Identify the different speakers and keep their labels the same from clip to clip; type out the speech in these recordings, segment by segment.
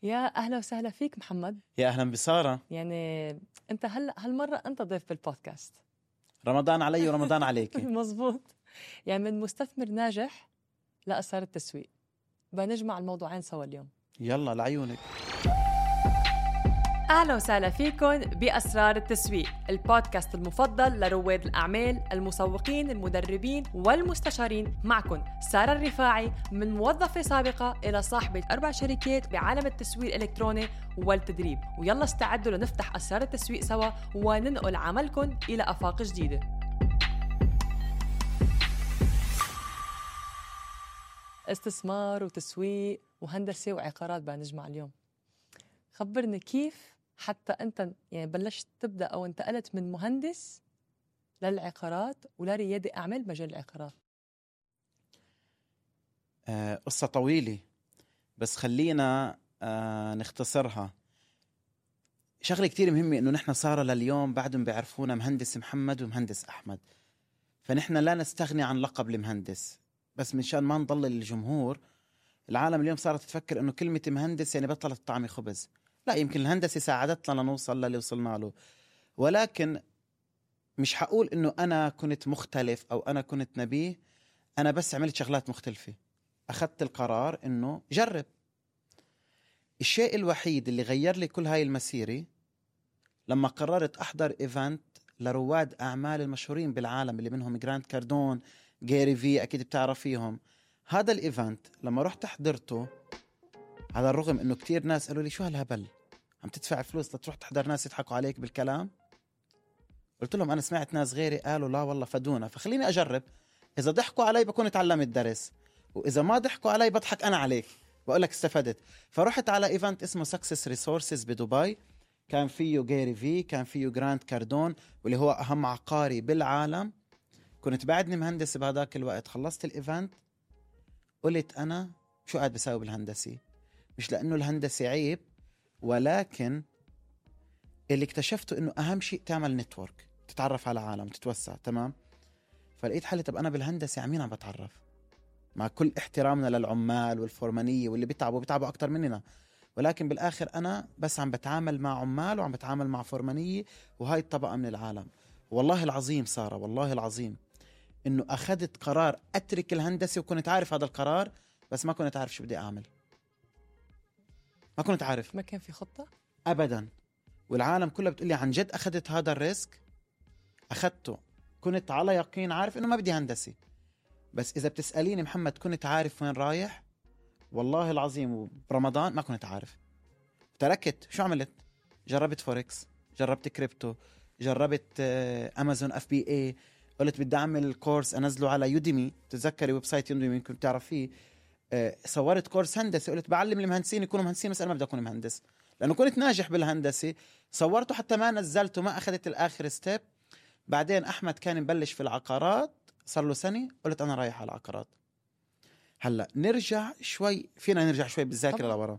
Speaker 1: يا أهلا وسهلا فيك محمد.
Speaker 2: يا أهلا بسارة.
Speaker 1: يعني أنت هالمرة أنت ضيف بالبودكاست.
Speaker 2: رمضان علي ورمضان عليك.
Speaker 1: مزبوط. يعني من مستثمر ناجح لأسرار التسويق، بنجمع الموضوعين سوا اليوم.
Speaker 2: يلا لعيونك.
Speaker 1: أهلا وسهلا فيكم بأسرار التسويق، البودكاست المفضل لرواد الأعمال، المسوقين، المدربين والمستشارين. معكم سارة الرفاعي، من موظفة سابقة إلى صاحبة 4 شركات بعالم التسويق الإلكتروني والتدريب. ويلا استعدوا لنفتح أسرار التسويق سوا وننقل عملكم إلى آفاق جديدة. استثمار وتسويق وهندسة وعقارات بنجمع اليوم. خبرني كيف حتى أنت يعني بلشت تبدأ أو انتقلت من مهندس للعقارات ولريادة أعمال مجال العقارات.
Speaker 2: قصة طويلة بس خلينا نختصرها. شغلة كتير مهمة إنه نحن صار لليوم بعدهم بيعرفونا مهندس محمد ومهندس أحمد، فنحن لا نستغني عن لقب المهندس، بس من شان ما نضل الجمهور. العالم اليوم صارت تفكر إنه كلمة مهندس يعني بطلت طعمي خبز. لا، يمكن الهندسة ساعدتنا لنوصل للي وصلنا له، ولكن مش حقول إنه أنا كنت مختلف أو أنا كنت نبيه. أنا بس عملت شغلات مختلفة، أخذت القرار إنه جرب. الشيء الوحيد اللي غير لي كل هاي المسيرة لما قررت أحضر إيفنت لرواد أعمال المشهورين بالعالم اللي منهم جراند كاردون، جيري في، أكيد بتعرفيهم. هذا الإيفنت لما رحت حضرته، على الرغم إنه كتير ناس قالوا لي شو هالهبل، عم تدفع فلوس لتروح تحضر ناس يضحكوا عليك بالكلام. قلت لهم أنا سمعت ناس غيري قالوا لا والله فدونا، فخليني أجرب. إذا ضحكوا علي بكون اتعلمت درس، وإذا ما ضحكوا علي بضحك أنا عليك، بقول لك استفدت. فرحت على إيفنت اسمه سكسس ريسورسز بدبي، كان فيه جيري في، كان فيه جراند كاردون واللي هو أهم عقاري بالعالم. كنت بعدني مهندس بهذاك الوقت. خلصت الإيفنت قلت أنا شو قاعد بساوي بالهندسة؟ مش لأنه الهندسة عيب، ولكن اللي اكتشفته إنه أهم شيء تعمل نتورك، تتعرف على عالم، تتوسع. تمام. فلقيت حالي طب أنا بالهندسة عمين عم بتعرف، مع كل احترامنا للعمال والفورمانية واللي بيتعبوا أكتر مننا، ولكن بالآخر أنا بس عم بتعامل مع عمال وعم بتعامل مع فورمانية، وهاي الطبقة من العالم. والله العظيم سارة، والله العظيم إنه أخذت قرار أترك الهندسة، وكنت عارف هذا القرار بس ما كنت عارف شو بدي أعمل. ما كنت عارف،
Speaker 1: ما كان في خطة
Speaker 2: أبدا. والعالم كله بتقولي عن جد أخذت هذا الريسك. أخذته، كنت على يقين عارف إنه ما بدي هندسة، بس إذا بتسأليني محمد كنت عارف وين رايح؟ والله العظيم برمضان ما كنت عارف. تركت. شو عملت؟ جربت فوركس، جربت كريبتو، جربت أمازون FBA. قلت بدي أعمل كورس أنزله على يوديمي، تتذكري ويب سايت يوديمي كنت تعرفيه. صورت كورس هندسة، قلت بعلم المهندسين يكونوا مهندسين، بس أنا ما بدي أكون مهندس لأنه كنت ناجح بالهندسة. صورته حتى ما نزلته، ما أخذت الآخر ستيب. بعدين أحمد كان مبلش في العقارات، صار له سنة، قلت أنا رايح على العقارات. هلأ نرجع شوي، فينا نرجع شوي بالذاكرة لورا.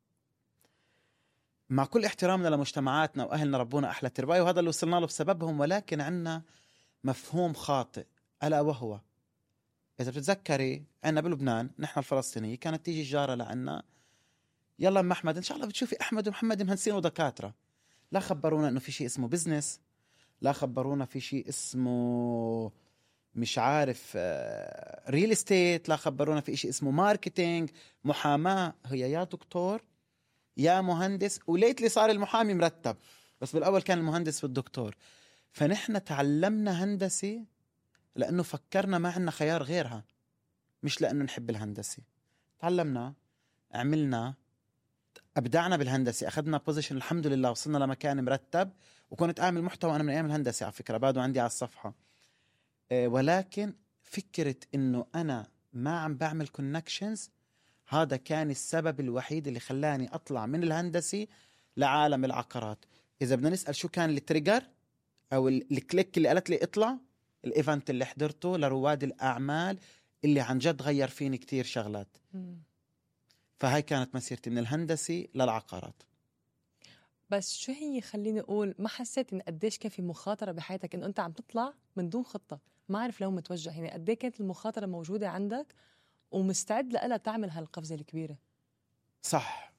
Speaker 2: مع كل احترامنا لمجتمعاتنا وأهلنا ربونا أحلى ترباية، وهذا اللي وصلنا له بسببهم، ولكن عنا مفهوم خاطئ، ألا وهو إذا بتتذكري عنا بلبنان نحن الفلسطينية كانت تيجي الجارة لعنا، يلا أم أحمد إن شاء الله بتشوفي أحمد ومحمد مهندسين ودكاترة. لا خبرونا إنه في شيء اسمه بزنس، لا خبرونا في شيء اسمه مش عارف ريل استيت، لا خبرونا في شيء اسمه ماركتينج، محاماة. هي يا دكتور يا مهندس، وليت لي صار المحامي مرتب، بس بالأول كان المهندس والدكتور. فنحن تعلمنا هندسة لأنه فكرنا ما عنا خيار غيرها، مش لأنه نحب الهندسة. تعلمنا، عملنا، أبدعنا بالهندسة، أخذنا بوزيشن، الحمد لله وصلنا لمكان مرتب. وكنت أعمل محتوى أنا من أيام الهندسة على فكرة، بعده عندي على الصفحة. ولكن فكرة إنه أنا ما عم بعمل كونكشنز، هذا كان السبب الوحيد اللي خلاني أطلع من الهندسة لعالم العقارات. إذا بدنا نسأل شو كان التريجر أو الكليك اللي قالت لي اطلع، الإيفنت اللي حضرته لرواد الأعمال اللي عن جد غير فيني كتير شغلات. فهاي كانت مسيرتي من الهندسة للعقارات.
Speaker 1: بس شو هي، خليني أقول، ما حسيت إن قديش كان في مخاطرة بحياتك إنه أنت عم تطلع من دون خطة، ما أعرف لو متوجه، يعني قديه كانت المخاطرة موجودة عندك ومستعد لألا تعمل هالقفزة الكبيرة؟
Speaker 2: صح،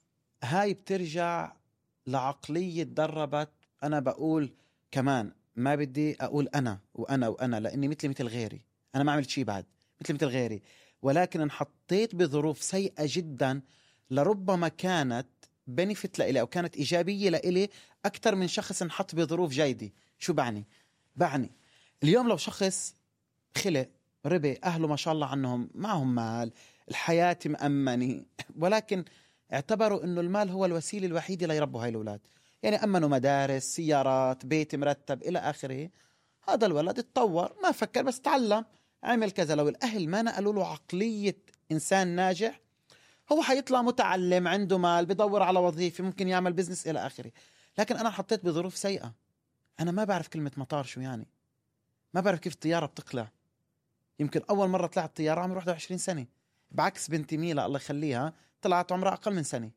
Speaker 2: هاي بترجع لعقلية دربت. أنا بقول كمان ما بدي أقول أنا وأنا وأنا، لأني مثل غيري، أنا ما عملت شيء بعد مثل غيري، ولكن انحطيت بظروف سيئة جدا لربما كانت بنفت لإلي أو كانت إيجابية لإلي أكثر من شخص انحط بظروف جيدة. شو بعني اليوم لو شخص خلق ربي أهله ما شاء الله عنهم معهم مال، الحياة مأمنة، ولكن اعتبروا إنه المال هو الوسيلة الوحيدة ليربوا هاي الأولاد، يعني أمنوا مدارس، سيارات، بيت مرتب إلى آخره. هذا الولد اتطور، ما فكر بس تعلم، عمل كذا. لو الأهل ما نقلوا له عقلية إنسان ناجح، هو حيطلع متعلم، عنده مال، بدور على وظيفة، ممكن يعمل بزنس إلى آخره. لكن أنا حطيت بظروف سيئة، أنا ما بعرف كلمة مطار شو يعني، ما بعرف كيف الطيارة بتقلع. يمكن أول مرة طلعت طيارة عمري 21 سنة، بعكس بنتي ميلا الله يخليها طلعت عمرها أقل من سنة.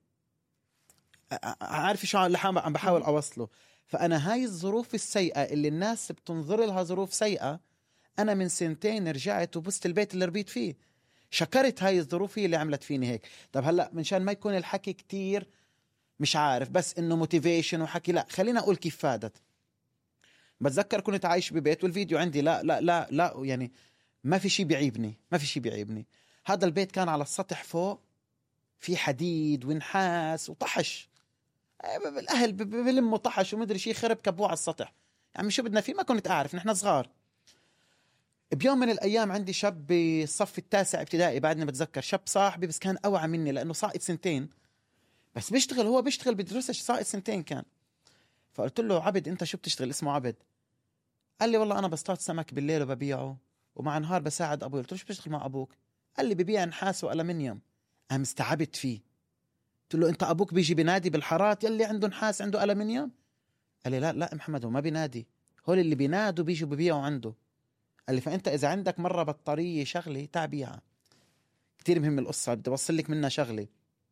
Speaker 2: عارف شو اللي عم بحاول أوصله؟ فأنا هاي الظروف السيئة اللي الناس بتنظر لها ظروف سيئة، أنا من 2 رجعت وبست البيت اللي ربيت فيه، شكرت هاي الظروف هي اللي عملت فيني هيك. طب هلأ منشان ما يكون الحكي كتير مش عارف بس إنه موتيفيشن وحكي، لا خلينا أقول كيف فادت. بتذكر كنت عايش ببيت والفيديو عندي، لا يعني ما في شيء بيعيبني. هذا البيت كان على السطح فوق في حديد ونحاس وطحش، الأهل بلموا طحش ومدري شيء، خرب كبوه على السطح. يعني شو بدنا فيه؟ ما كنت أعرف، نحن صغار. بيوم من الأيام عندي شاب بالصف 9 ابتدائي، بعدني بتذكر، شاب صاحبي بس كان أوعى مني لأنه ساقط 2 بس بيشتغل، هو بيشتغل بدرسش، ساقط 2 كان. فقلت له عبد أنت شو بتشتغل؟ اسمه عبد. قال لي والله أنا بصطاد سمك بالليل وببيعه، ومع نهار بساعد أبوي. قلت له شو بتشتغل مع أبوك؟ قال لي ببيع نحاس وألمنيوم. أنا استعبت فيه، قلت له أنت أبوك بيجي بنادي بالحارات يلي عنده نحاس عنده ألمنيوم؟ قال لي لا محمد هو ما بينادي، هول اللي بينادوا بيجوا ببيعوا عنده. قال لي فأنت إذا عندك مرة بطارية شغلة تعبيها، كتير مهم القصة، بدي أوصل لك منها شغلة.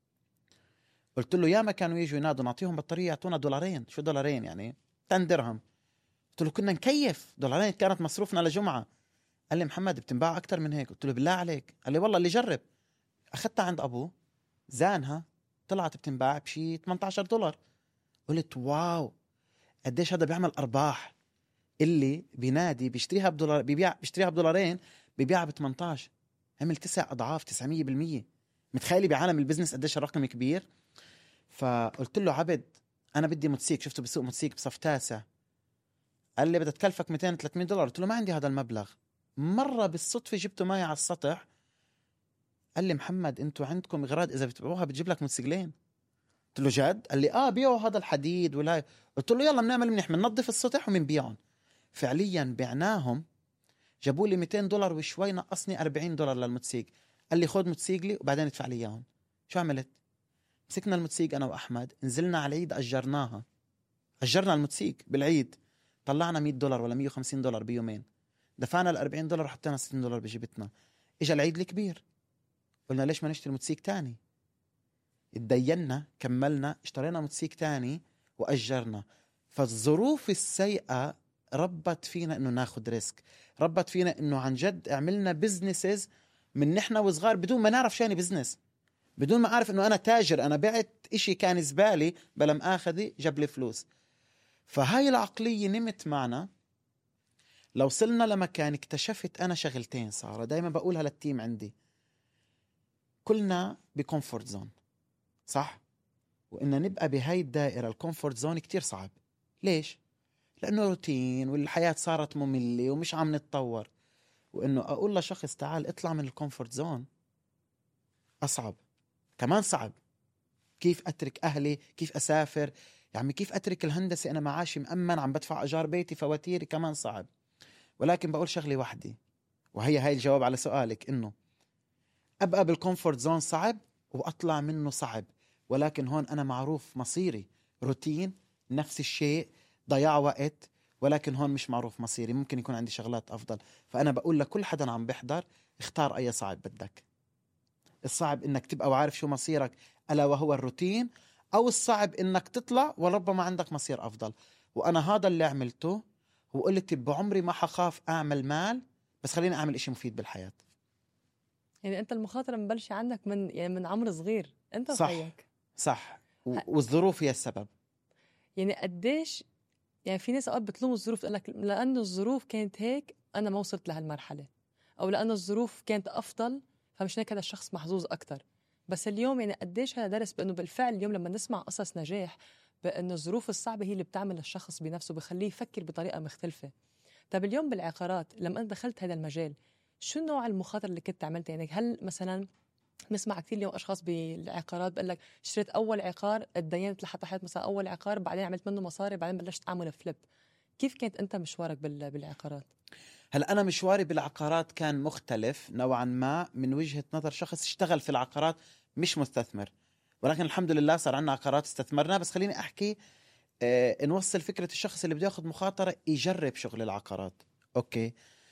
Speaker 2: قلت له ياما كانوا يجوا ينادوا نعطيهم بطارية يعطونا $2. شو $2 يعني 10 درهم. قلت له كنا نكيف $2 كانت مصروفنا لجمعة. قال لي محمد بتنباع أكتر من هيك. قلت له بالله عليك. قال لي والله اللي جرب. أخذتها عند أبوه زانها، طلعت بتنباع بشي $18. قلت واو قديش هذا بيعمل أرباح، اللي بينادي بيشتريها $1 بيشتريها $2 بيبيعها ب18، عمل 9 أضعاف 900%. متخيلي بعالم البزنس قديش الرقم كبير؟ فقلت له عبد أنا بدي موتسيك، شفته بسوق موتسيك بصف 9. قال لي بدها تكلفك $200-300. قلت له ما عندي هذا المبلغ. مرة بالصدفة جبته معي على السطح، قال لي محمد انتوا عندكم اغراض اذا بتبيعوها بتجيب لك موتوسيكلين. قلت له جد؟ قال لي بيعوا هذا الحديد ولا. قلت له يلا بنعمل منيح، بننظف السطح وبنبيعهم. فعليا بعناهم، جابوا لي $200 وشوي، نقصني $40 للموتوسيكل. قال لي خذ موتوسيكلي وبعدين ادفع لي اياهم. شو عملت؟ مسكنا الموتوسيكل انا واحمد، نزلنا على العيد اجرنا الموتوسيكل بالعيد، طلعنا $100 ولا $150 بيومين، دفعنا $40 وحطينا $60 بجيبتنا. اجى العيد الكبير، قلنا ليش ما نشتري موتوسيكل تاني؟ اتدينا، كملنا، اشترينا موتوسيكل تاني وأجرنا. فالظروف السيئة ربت فينا انه ناخد ريسك، ربت فينا انه عن جد عملنا بزنسز من نحنا وصغار بدون ما نعرف شاني بزنس، بدون ما اعرف انه انا تاجر، انا بعت اشي كان زبالي بلا مآخذي جاب لي فلوس. فهاي العقلية نمت معنا. لو وصلنا لمكان اكتشفت انا شغلتين صار دايما بقولها للتيم عندي، كلنا بكومفورت زون، صح؟ وإن نبقى بهاي الدائرة الكومفورت زون كتير صعب. ليش؟ لأنه روتين والحياة صارت مملة ومش عم نتطور. وإنه أقول لشخص تعال اطلع من الكومفورت زون أصعب، كمان صعب. كيف أترك أهلي؟ كيف أسافر؟ يعني كيف أترك الهندسة أنا معاشي مأمن، عم بدفع أجار بيتي، فواتيري، كمان صعب. ولكن بقول شغلة واحدة، وهي هاي الجواب على سؤالك، إنه أبقى بالكومفورت زون صعب وأطلع منه صعب. ولكن هون أنا معروف مصيري، روتين، نفس الشيء، ضياع وقت. ولكن هون مش معروف مصيري، ممكن يكون عندي شغلات أفضل. فأنا بقول لكل حدا عم بيحضر، اختار أي صعب بدك. الصعب إنك تبقى وعارف شو مصيرك ألا وهو الروتين، أو الصعب إنك تطلع وربما عندك مصير أفضل. وأنا هذا اللي عملته، وقلت بعمري ما حخاف أعمل مال، بس خليني أعمل إشي مفيد بالحياة.
Speaker 1: يعني أنت المخاطرة مبلشة عندك من عمر صغير، أنت
Speaker 2: صح
Speaker 1: وخيك.
Speaker 2: صح. والظروف هي السبب.
Speaker 1: يعني قديش، يعني في ناس أوقات بتلوم الظروف، تقول لك لأنه الظروف كانت هيك أنا ما وصلت لهالمرحلة، أو لأنه الظروف كانت أفضل فمش هيك هذا الشخص محظوظ أكتر. بس اليوم يعني قديش هذا درس بأنه بالفعل اليوم لما نسمع قصص نجاح بأنه الظروف الصعبة هي اللي بتعمل الشخص بنفسه، بخليه يفكر بطريقة مختلفة. طب اليوم بالعقارات لما أنت دخلت هذا المجال، شو نوع المخاطرة اللي كنت عملتها؟ يعني هل مثلا نسمع كثير اليوم اشخاص بالعقارات بقول لك اشتريت اول عقار اتدينت لحتى حياتي، مثلا اول عقار بعدين عملت منه مصاري بعدين بلشت اعمل فليب. كيف كانت انت مشوارك بالعقارات؟
Speaker 2: هلا أنا مشواري بالعقارات كان مختلف نوعا ما من وجهة نظر شخص اشتغل في العقارات مش مستثمر، ولكن الحمد لله صار عندنا عقارات استثمرنا. بس خليني أحكي نوصل فكرة الشخص اللي بده ياخذ مخاطرة يجرب شغل العقارات. أوكي،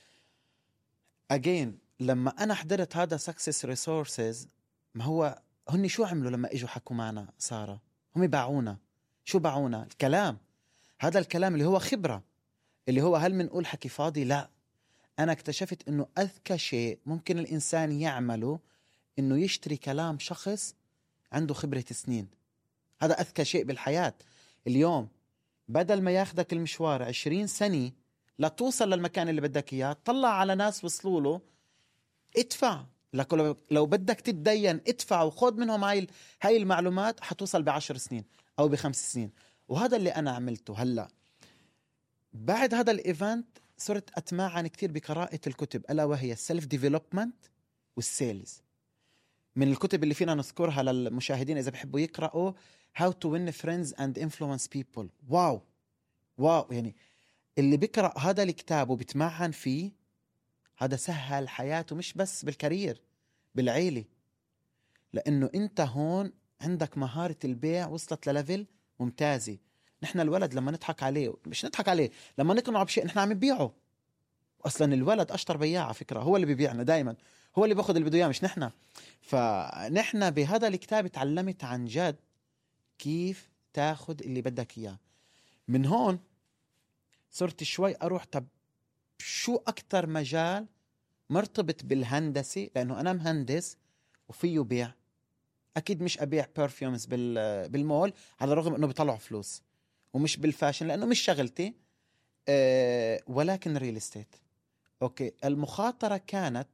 Speaker 2: أجين لما أنا حضرت هذا سكسس ريسورسز، ما هو هني شو عملوا لما إجوا حكوا معنا سارة؟ هم باعونا. شو باعونا؟ الكلام. هذا الكلام اللي هو خبرة، اللي هو هل منقول حكي فاضي؟ لا. أنا اكتشفت إنه أذكى شيء ممكن الإنسان يعمله إنه يشتري كلام شخص عنده خبرة سنين. هذا أذكى شيء بالحياة. اليوم بدل ما ياخدك المشوار 20 سنة لتوصل للمكان اللي بدك إياه، طلع على ناس وصلوا له، ادفع لك. لو بدك تتدين ادفع وخذ منهم هاي المعلومات، حتوصل ب10 سنين أو ب5 سنين. وهذا اللي أنا عملته. هلأ بعد هذا الإيفنت صرت أتمعن كتير بقراءة الكتب، ألا وهي السيلف ديفلوبمنت والسيلز. من الكتب اللي فينا نذكرها للمشاهدين إذا بحبوا يقرأوا How to win friends and influence people. واو يعني اللي بيقرأ هذا الكتاب وبتمعن فيه، هذا سهل حياته مش بس بالكارير، بالعيلة. لأنه أنت هون عندك مهارة البيع وصلت لليفل ممتازة. نحن الولد لما نضحك عليه، مش نضحك عليه، لما نقنعه بشيء نحن عم نبيعه. أصلا الولد أشطر بياع على فكرة، هو اللي بيبيعنا دايما، هو اللي بياخد اللي بده إياه مش نحن. فنحن بهذا الكتاب تعلمت عن جد كيف تاخد اللي بدك إياه. من هون صرت شوي أروح طب شو أكتر مجال مرتبط بالهندسة، لأنه أنا مهندس وفيه بيع. أكيد مش أبيع برفيومز بالمول على الرغم أنه بيطلعوا فلوس، ومش بالفاشن لأنه مش شغلتي، ولكن ريل استيت. أوكي، المخاطرة كانت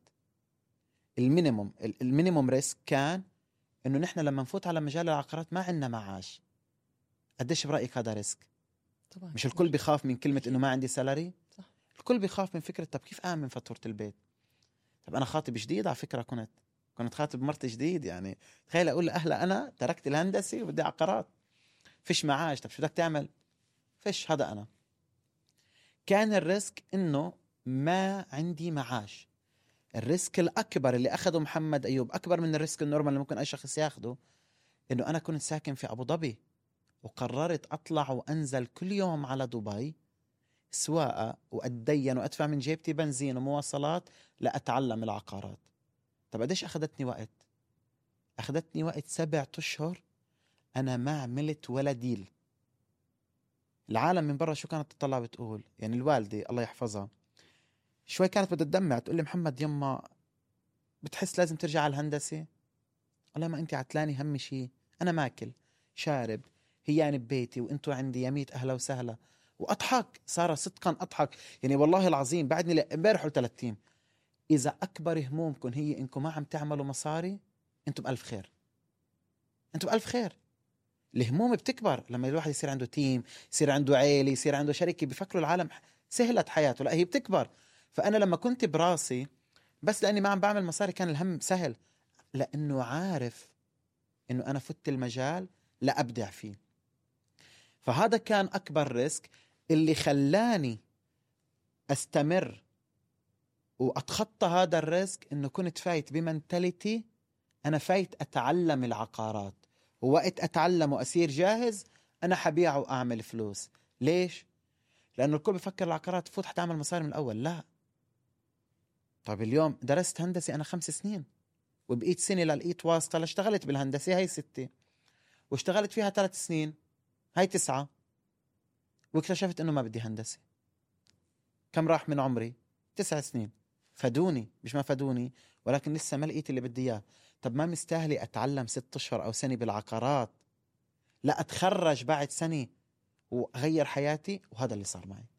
Speaker 2: المينيموم ريسك كان أنه نحن لما نفوت على مجال العقارات ما عندنا معاش. قديش برأيك هذا ريسك؟
Speaker 1: طبعا
Speaker 2: مش الكل بيخاف من كلمة أنه ما عندي سالري؟
Speaker 1: صح.
Speaker 2: الكل بيخاف من فكرة طب كيف أعمل فاتورة البيت؟ طب أنا خاطب جديد على فكرة، كنت خاطب مرت جديد. يعني تخيل أقول لأهلا أنا تركت الهندسي وبدي عقارات، فيش معاش. طب شو بدك تعمل؟ فيش. هذا أنا كان الريسك إنه ما عندي معاش. الريسك الأكبر اللي أخده محمد أيوب أكبر من الريسك النورمال اللي ممكن أي شخص ياخده، إنه أنا كنت ساكن في أبو ظبي وقررت أطلع وأنزل كل يوم على دبي سواقة، وأتدين وأدفع من جيبتي بنزين ومواصلات لأتعلم العقارات. طب قديش أخذتني وقت؟ أخذتني وقت 7 أشهر أنا ما عملت ولا ديل. العالم من برا شو كانت تطلع بتقول؟ يعني الوالدة الله يحفظها شوي كانت بدها تدمع، تقول لي محمد يما بتحس لازم ترجع على الهندسة؟ قال ما أنت عتلاني هم شيء، أنا ماكل شارب هيان ببيتي وأنتوا عندي يميت أهلا وسهلا. وأضحك سارة، صدقا أضحك يعني والله العظيم. بعدني امبارح قلت للتيم إذا أكبر همومكم هي إنكم ما عم تعملوا مصاري، أنتم بألف خير، أنتم بألف خير. الهموم بتكبر لما الواحد يصير عنده تيم، يصير عنده عيلة، يصير عنده شركة، بيفكروا العالم سهلت حياته. لا، هي بتكبر. فأنا لما كنت براسي بس لأني ما عم بعمل مصاري كان الهم سهل، لأنه عارف إنه أنا فت المجال لأبدع فيه. فهذا كان أكبر ريسك اللي خلاني أستمر وأتخطى هذا الريسك. إنه كنت فايت بمنتاليتي أنا فايت أتعلم العقارات، ووقت أتعلم وأصير جاهز أنا حبيع وأعمل فلوس. ليش؟ لأنه الكل بفكر العقارات تفوت حتعمل مصاري من الأول. لا. طيب اليوم درست هندسة أنا 5 سنين، وبقيت سنة للقيت واسطة لاشتغلت بالهندسة هاي 6، واشتغلت فيها 3 سنين هاي 9، واكتشفت إنه ما بدي هندسة. كم راح من عمري؟ 9 سنين. فدوني مش ما فدوني، ولكن لسه ما لقيت اللي بدي إياه. طب ما مستاهلي أتعلم 6 أشهر أو سنة بالعقارات لا أتخرج بعد سنة وأغير حياتي، وهذا اللي صار معي.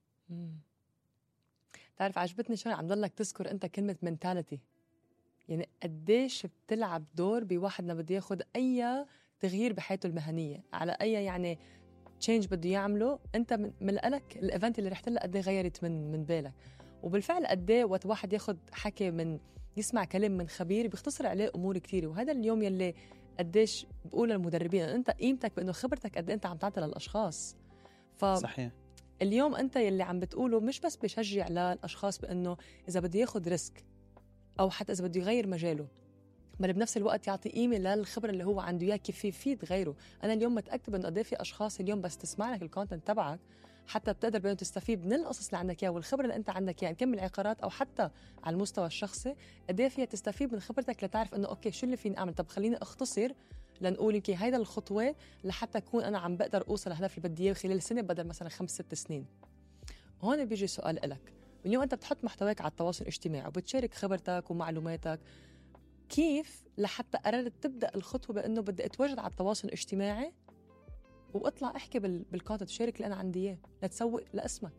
Speaker 1: تعرف عجبتني شوي عم ضلك تذكر أنت كلمة منتاليتي، يعني قديش بتلعب دور بواحد لما بده ياخد أي تغيير بحياته المهنية، على أي يعني تشينج بده يعمله. أنت من لك الإيفنت اللي رحت له قد غيرت من بالك. وبالفعل قد وقت واحد ياخد حكي من يسمع كلام من خبير بيختصر عليه أمور كتير. وهذا اليوم يلي قديش بقول للمدربين أنت قيمتك بأنه خبرتك قد أنت عم تعطي للأشخاص.
Speaker 2: صحيح.
Speaker 1: اليوم أنت يلي عم بتقوله مش بس بشجع للأشخاص بأنه إذا بده ياخد ريسك أو حتى إذا بده يغير مجاله، بل بنفس الوقت يعطي قيمة للخبرة اللي هو عنده إياه كيف يفيد غيره. أنا اليوم متأكد إنه قد في أشخاص اليوم بس تسمع لك الكونتنت تبعك حتى بتقدر بأنه تستفيد من القصص اللي عندك إياه والخبرة اللي أنت عندك إياه، كم العقارات أو حتى على المستوى الشخصي قد فيها تستفيد من خبرتك لتعرف إنه أوكي شو اللي فيني أعمل. طب خليني أختصر لنقول يمكن هيدا الخطوة لحتى أكون أنا عم بقدر أوصل لهدف اللي بدي إياه خلال سنة بدل مثلا 5-6 سنين. هون بيجي سؤال إلك. اليوم أنت بتحط محتواك على التواصل الاجتماعي وبتشارك خبرتك ومعلوماتك، كيف لحتى قررت تبدأ الخطوة بأنه بدي أتواجد على التواصل الاجتماعي وأطلع أحكي بالكونتنت شارك اللي أنا عندي إياه لتسوق لاسمك؟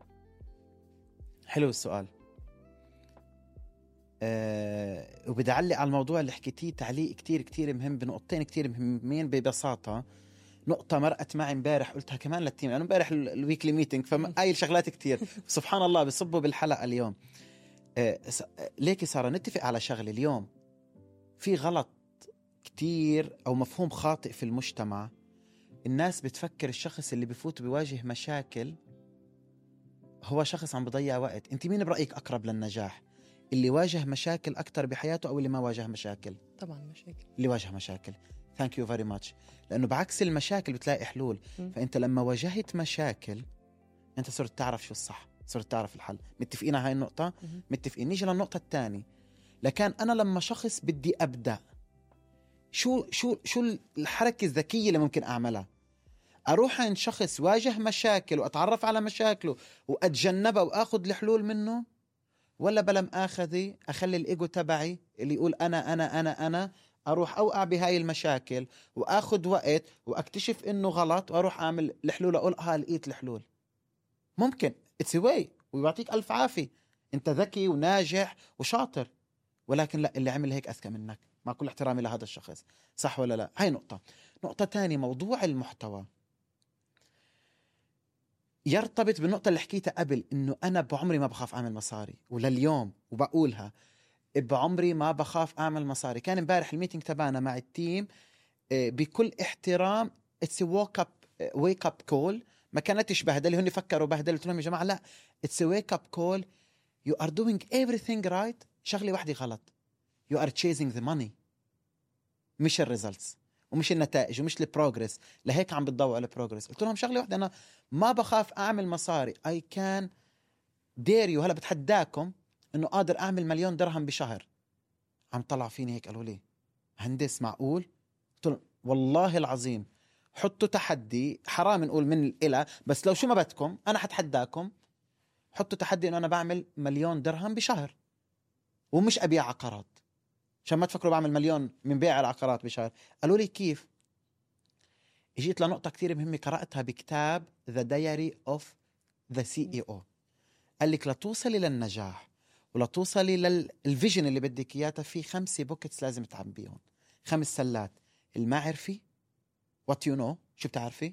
Speaker 2: حلو السؤال. وبدي أعلق على الموضوع اللي حكيتيه تعليق كتير كتير مهم بنقطتين كتير مهمين. ببساطة نقطة مرقت معي امبارح قلتها كمان للتيم، لأنه امبارح الويكلي ميتينج فهاي الشغلات كتير سبحان الله بصبوا بالحلقة اليوم. ليكي سارة نتفق على شغل اليوم. في غلط كتير أو مفهوم خاطئ في المجتمع. الناس بتفكر الشخص اللي بفوت بيواجه مشاكل هو شخص عم بضيع وقت. انت مين برأيك أقرب للنجاح؟ اللي واجه مشاكل أكتر بحياته أو اللي ما واجه مشاكل؟
Speaker 1: طبعا مشاكل.
Speaker 2: اللي واجه مشاكل. Thank you very much. لأنه بعكس المشاكل بتلاقي حلول. فأنت لما واجهت مشاكل أنت صرت تعرف شو الصح، صرت تعرف الحل. متفقين على هاي النقطة؟ متفقين. نيجي للنقطة الثانية. لكن أنا لما شخص بدي أبدأ شو الحركة الذكية اللي ممكن أعملها؟ أروح عند شخص واجه مشاكل وأتعرف على مشاكله وأتجنبها وأخذ الحلول منه، ولا بلم آخذي أخلي الإيجو تبعي اللي يقول أنا أروح أوقع بهاي المشاكل وأخذ وقت وأكتشف إنه غلط وأروح أعمل الحلول أقول لقيت الحلول؟ ممكن it's a way ويعطيك ألف عافية، أنت ذكي وناجح وشاطر، ولكن لا، اللي عمل هيك أذكى منك، مع كل احترامي لهذا الشخص. صح ولا لا؟ هاي نقطة. نقطة تانية، موضوع المحتوى يرتبط بالنقطة اللي حكيتها قبل، إنه أنا بعمري ما بخاف أعمل مصاري، ولليوم وبقولها بعمري ما بخاف أعمل مصاري. كان امبارح الميتينج تبعنا مع التيم بكل احترام it's a wake up call. ما كانتش بهدلة، هن فكروا بهدلة. قلت لهم يا جماعة لا، it's a wake up call. you are doing everything right. شغلة واحدة غلط، you are chasing the money، مش الريزلتس ومش النتائج ومش البروجرس. لهيك عم بتضوء على البروجرس. قلت لهم شغلة واحدة، أنا ما بخاف أعمل مصاري. I can dare you. هلا بتحداكم إنه قادر أعمل 1,000,000 درهم بشهر. عم طلع فيني هيك، قالوا لي مهندس معقول؟ قلت لهم والله العظيم حطوا تحدي، حرام نقول من الإله، بس لو شو ما بدكم أنا حتحداكم. حطوا تحدي إنه أنا بعمل 1,000,000 درهم بشهر ومش أبيع عقارات، عشان ما تفكروا بعمل 1,000,000 من بيع العقارات بشهر. قالوا لي كيف؟ اجيت لنقطة كتير مهمة قرأتها بكتاب The Diary of the CEO. قال لك لتوصلي للنجاح ولتوصلي للفيجن اللي بدك إياه، في 5 بوكيتس لازم تعبيهم، 5 سلات. المعرفي what you know، شو بتعرفي؟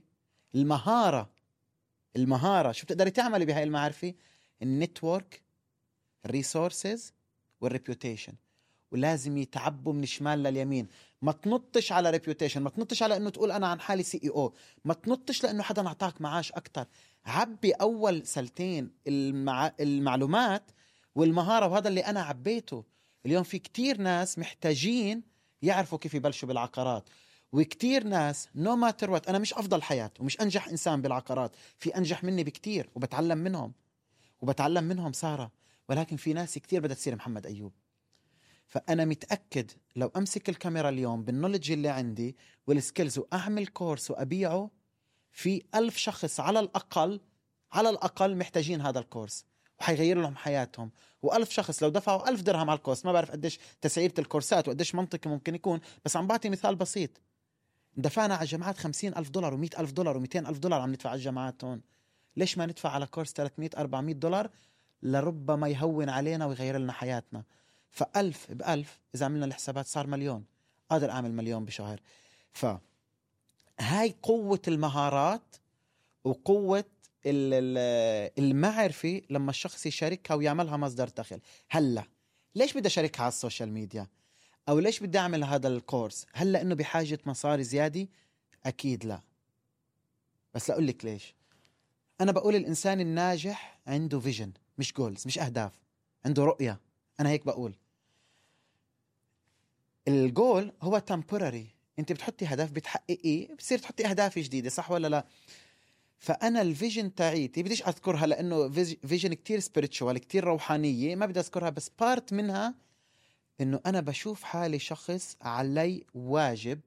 Speaker 2: المهارة شو بتقدري تعملي بهاي المعرفة؟ النتورك، الريسورسز، والريبيوتيشن. ولازم يتعبوا من الشمال لليمين. ما تنطش على ريبيوتيشن، ما تنطش على انه تقول انا عن حالي CEO، ما تنطش لانه حدا نعطاك معاش اكتر. عبي اول سلتين المعلومات والمهارة، وهذا اللي انا عبيته. اليوم في كتير ناس محتاجين يعرفوا كيف يبلشوا بالعقارات، وكتير ناس no matter what. انا مش افضل حياة ومش انجح انسان بالعقارات، في انجح مني بكتير وبتعلم منهم سارة، ولكن في ناس كتير بدها تصير محمد أيوب. فأنا متأكد لو أمسك الكاميرا اليوم بالنولج اللي عندي والسكيلز وأعمل كورس وأبيعه، في 1000 شخص على الأقل محتاجين هذا الكورس وحيغير لهم حياتهم. و1000 شخص لو دفعوا 1000 درهم على الكورس، ما بعرف قديش تسعيرة الكورسات وقديش منطقي ممكن يكون، بس عم بعطي مثال بسيط. دفعنا على الجامعات $50,000 $100,000 $200,000 عم ندفع على الجامعات هون. ليش ما ندفع على كورس $300-400 لربما يهون علينا ويغير لنا حياتنا؟ فألف بألف إذا عملنا الحسابات صار مليون، قادر أعمل مليون بشهر. فهاي قوة المهارات وقوة المعرفة لما الشخص يشاركها ويعملها مصدر دخل. هلا ليش بدي أشاركها على السوشيال ميديا؟ أو ليش بدي أعمل هذا الكورس؟ هل لأنه بحاجة مصاري زيادة؟ أكيد لا. بس لأقول لك ليش. أنا بقول الإنسان الناجح عنده فيجن، مش جولز، مش أهداف، عنده رؤية. أنا هيك بقول. الجول هو temporary، أنت بتحطي هدف بتحققيه، بتصير تحطي أهداف جديدة، صح ولا لا؟ فأنا الفيجن تاعيتي بديش أذكرها لأنه فيجن كتير spiritual، كتير روحانية، ما بدي أذكرها، بس بارت منها إنه أنا بشوف حالي شخص علي واجب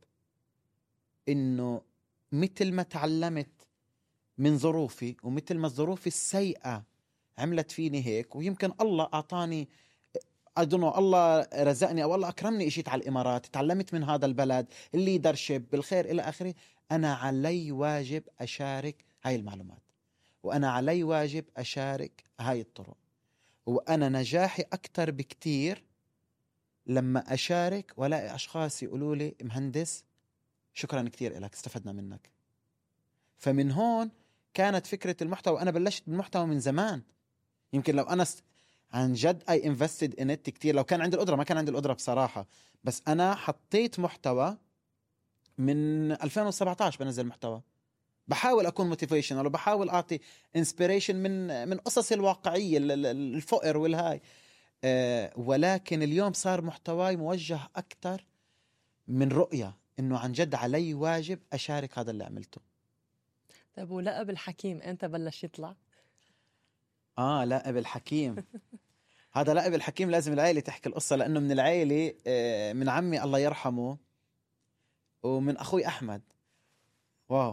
Speaker 2: إنه مثل ما تعلمت من ظروفي، ومثل ما الظروف السيئة عملت فيني هيك، ويمكن الله أعطاني أدنو، الله رزقني أو الله أكرمني إشيت على الإمارات، تعلمت من هذا البلد الليدرشيب بالخير إلى آخره. أنا علي واجب أشارك هاي المعلومات، وأنا علي واجب أشارك هاي الطرق، وأنا نجاحي أكتر بكتير لما أشارك ولاقي أشخاص يقولوا لي مهندس شكرا كتير إلك، استفدنا منك. فمن هون كانت فكرة المحتوى. أنا بلشت بالمحتوى من زمان، يمكن لو أنا عن جد I invested in it كتير، لو كان عندي القدرة. ما كان عندي القدرة بصراحة، بس أنا حطيت محتوى من 2017 بنزل محتوى، بحاول أكون motivational وبحاول أعطي inspiration من قصص الواقعية الفقر والهاي. ولكن اليوم صار محتواي موجه أكتر من رؤية إنه عن جد علي واجب أشارك هذا اللي عملته.
Speaker 1: طيب ولقب الحكيم أنت بلش يطلع؟
Speaker 2: لقب الحكيم هذا لقب الحكيم لازم العائلة تحكي القصة، لأنه من العائلة، من عمي الله يرحمه ومن أخوي أحمد. واو.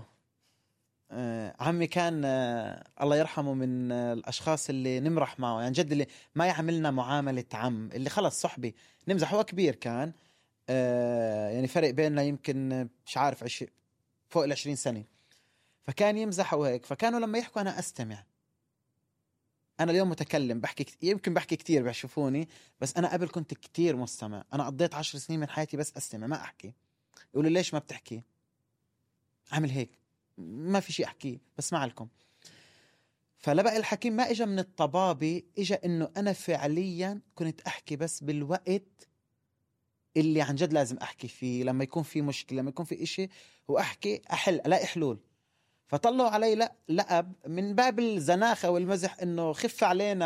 Speaker 2: عمي كان الله يرحمه من الأشخاص اللي نمرح معه، يعني جد اللي ما يعملنا معاملة عم، اللي خلص صحبي نمزح. هو كبير كان، يعني فرق بيننا يمكن مش عارف فوق 20 سنة. فكان يمزح وهيك، فكانوا لما يحكوا أنا أستمع. أنا اليوم متكلم بحكي يمكن بحكي كتير بيشوفوني، بس أنا قبل كنت كتير مستمع. أنا قضيت 10 سنين من حياتي بس أستمع ما أحكي. يقولوا ليش ما بتحكي؟ أعمل هيك، ما في شيء أحكيه، بسمع لكم. فلبقى الحكيم ما إجا من الطبابة، إجا إنه أنا فعليا كنت أحكي بس بالوقت اللي عن جد لازم أحكي فيه، لما يكون في مشكلة، لما يكون في إشي وأحكي ألاقي حلول. فطلعوا علي لقب من باب الزناخة والمزح، إنه خف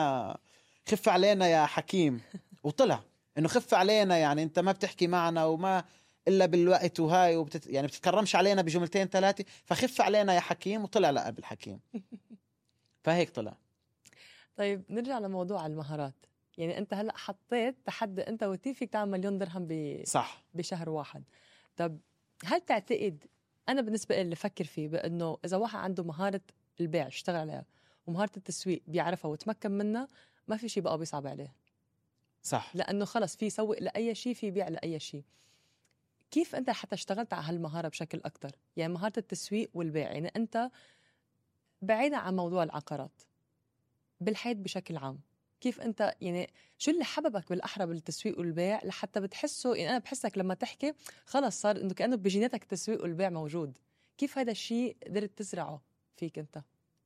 Speaker 2: علينا يا حكيم. وطلع إنه خف علينا، يعني أنت ما بتحكي معنا وما إلا بالوقت، وهاي يعني بتتكرمش علينا بجملتين 3، فخف علينا يا حكيم. وطلع لقب الحكيم. فهيك طلع.
Speaker 1: طيب نرجع لموضوع المهارات. يعني أنت هلأ حطيت تحدي أنت وتي فيك تعمل $1,000,000
Speaker 2: صح
Speaker 1: بشهر واحد. طب هل تعتقد، أنا بالنسبة لي اللي فكر فيه، بأنه إذا واحد عنده مهارة البيع اشتغل عليها، ومهارة التسويق بيعرفها وتمكن منها، ما في شيء بقى بيصعب عليه.
Speaker 2: صح.
Speaker 1: لأنه خلص في يسوق لأي شيء، في بيع لأي شيء. كيف أنت حتى اشتغلت على هالمهارة بشكل أكتر؟ يعني مهارة التسويق والبيع، يعني أنت بعيدا عن موضوع العقارات، بالحياة بشكل عام، كيف أنت يعني شو اللي حببك بالأحرى بالتسويق والبيع لحتى بتحسه؟ يعني أنا بحسك لما تحكي خلص صار إنه كأنه بجيناتك التسويق والبيع موجود. كيف هذا الشيء قدرت تزرعه فيك أنت؟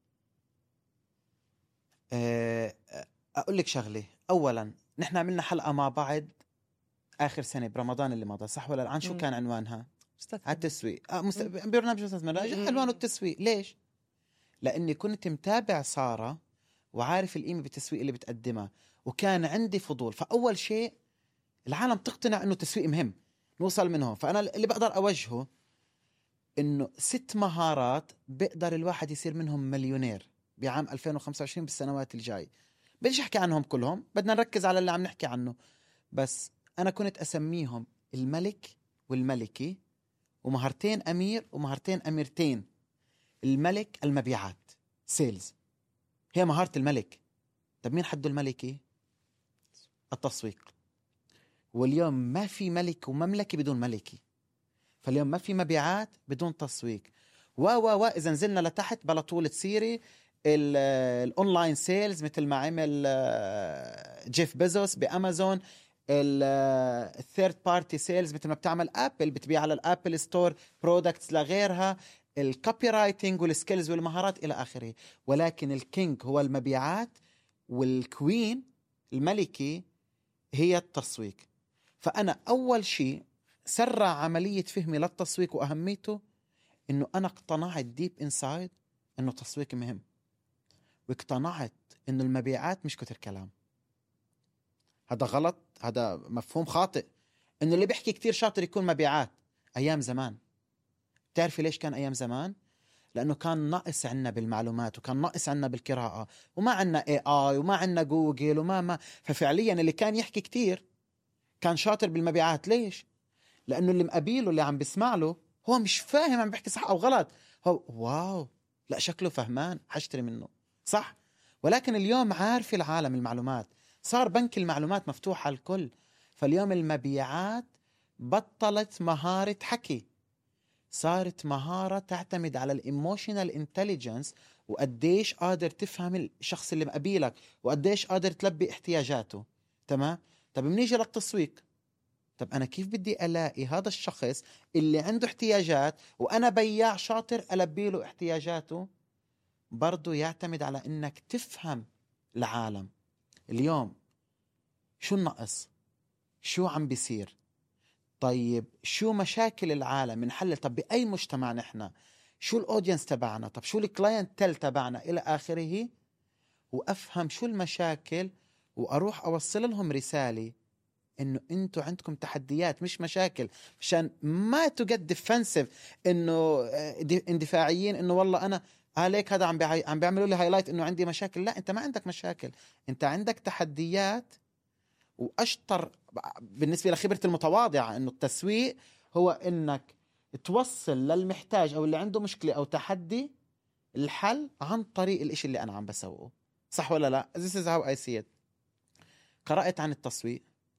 Speaker 2: أقول لك شغلة. أولا نحن عملنا حلقة مع بعض آخر سنة برمضان اللي مضى، صح ولا لا؟ عن شو كان عنوانها؟ على التسويق. برنامج مستثمر عنوانه التسويق. ليش؟ لأني كنت متابع سارة وعارف القيمة بالتسويق اللي بتقدمها، وكان عندي فضول. فأول شيء العالم تقتنع إنه التسويق مهم، نوصل منهم. فأنا اللي بقدر أوجهه إنه 6 مهارات بقدر الواحد يصير منهم مليونير بعام 2025 بالسنوات الجاي. بديش أحكي عنهم كلهم، بدنا نركز على اللي عم نحكي عنه. بس أنا كنت أسميهم الملك والملكي، ومهارتين أمير ومهارتين أميرتين. الملك المبيعات، سيلز، هي مهارة الملك. طب مين حده الملكي؟ التسويق. واليوم ما في ملك ومملكة بدون ملكي. فاليوم ما في مبيعات بدون تسويق. و إذا نزلنا لتحت بلا طول تصيري الأونلاين سيلز مثل ما عمل جيف بيزوس بأمازون، الثيرد بارتي سيلز مثل ما بتعمل أبل، بتبيع على الأبل ستور برودكتس لغيرها، الكوبي رايتنج والسكيلز والمهارات إلى آخره. ولكن الكينج هو المبيعات، والكوين الملكي هي التسويق. فأنا أول شيء سرع عملية فهمي للتسويق وأهميته إنه أنا اقتنعت ديب إنسايد إنه التسويق مهم، واقتنعت إنه المبيعات مش كتر كلام. هذا غلط، هذا مفهوم خاطئ إنه اللي بيحكي كتير شاطر يكون مبيعات. أيام زمان، تعرفي ليش كان أيام زمان؟ لأنه كان ناقص عنا بالمعلومات، وكان ناقص عنا بالقراءة، وما عنا AI، وما عنا جوجل، ففعليا اللي كان يحكي كتير كان شاطر بالمبيعات. ليش؟ لأنه اللي مقابله اللي عم بسمع له هو مش فاهم عم بيحكي صح أو غلط، هو واو لا شكله فهمان حشتري منه صح. ولكن اليوم عارف العالم المعلومات، صار بنك المعلومات مفتوح على الكل. فاليوم المبيعات بطلت مهارة حكي، صارت مهارة تعتمد على الإيموشنال انتليجنس، وقديش قادر تفهم الشخص اللي مقابلك، وقديش قادر تلبي احتياجاته. تمام؟ طب بنيجي للتسويق. طب أنا كيف بدي ألاقي هذا الشخص اللي عنده احتياجات وأنا بياع شاطر ألبي له احتياجاته؟ برضو يعتمد على إنك تفهم العالم اليوم، شو النقص، شو عم بيصير، طيب شو مشاكل العالم نحلل، طب بأي مجتمع نحن، شو الأودينس تبعنا، طب شو الكلاينتيل تبعنا إلى آخره، وأفهم شو المشاكل وأروح أوصل لهم رسالة إنه أنتوا عندكم تحديات مش مشاكل، مشان ما تقد ديفنسيف إنه اندفاعيين إنه والله أنا عليك هذا عم بيعملوا لي هايلايت إنه عندي مشاكل. لا، أنت ما عندك مشاكل، أنت عندك تحديات. وأشطر بالنسبة لخبرة المتواضعة إنه التسويق هو إنك توصل للمحتاج أو اللي عنده مشكلة أو تحدي الحل عن طريق الإشي اللي أنا عم بسويه. صح ولا لا؟ This is how I see it. قرأت عن التسويق،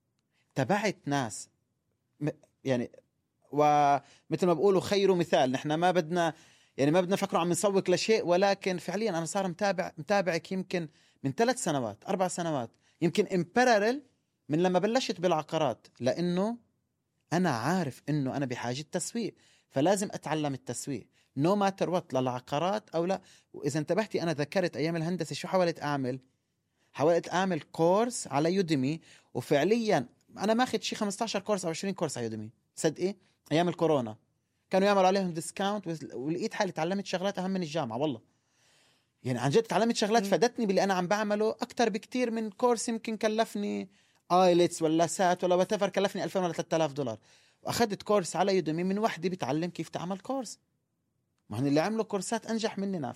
Speaker 2: تبعت ناس يعني، ومثل ما بقولوا خير مثال، نحن ما بدنا فكروا عم نسوق لشيء، ولكن فعليا أنا صار متابعك يمكن من 3 سنوات 4 سنوات، يمكن امبارل من لما بلشت بالعقارات، لأنه أنا عارف إنه أنا بحاجة تسويق، فلازم أتعلم التسويق no matter what للعقارات أو لا. وإذا انتبهتي أنا ذكرت أيام الهندسة شو حاولت أعمل كورس على يوديمي، وفعليا أنا ماخد شي 15 كورس أو 20 كورس على يوديمي صدقي. أيام الكورونا كانوا يعملوا عليهم ديسكاونت، ولقيت حالي تعلمت شغلات أهم من الجامعة والله. يعني عن جد تعلمت شغلات فادتني باللي أنا عم بعمله أكتر بكتير من كورس يمكن كلفني آيلتس ولا سات ولا واتفر كلفني 2000 ولا 3000 دولار. وأخذت كورس على يوديمي من وحدي بتعلم كيف تعمل كورس، ما هن اللي عملوا كورسات أنجح مننا.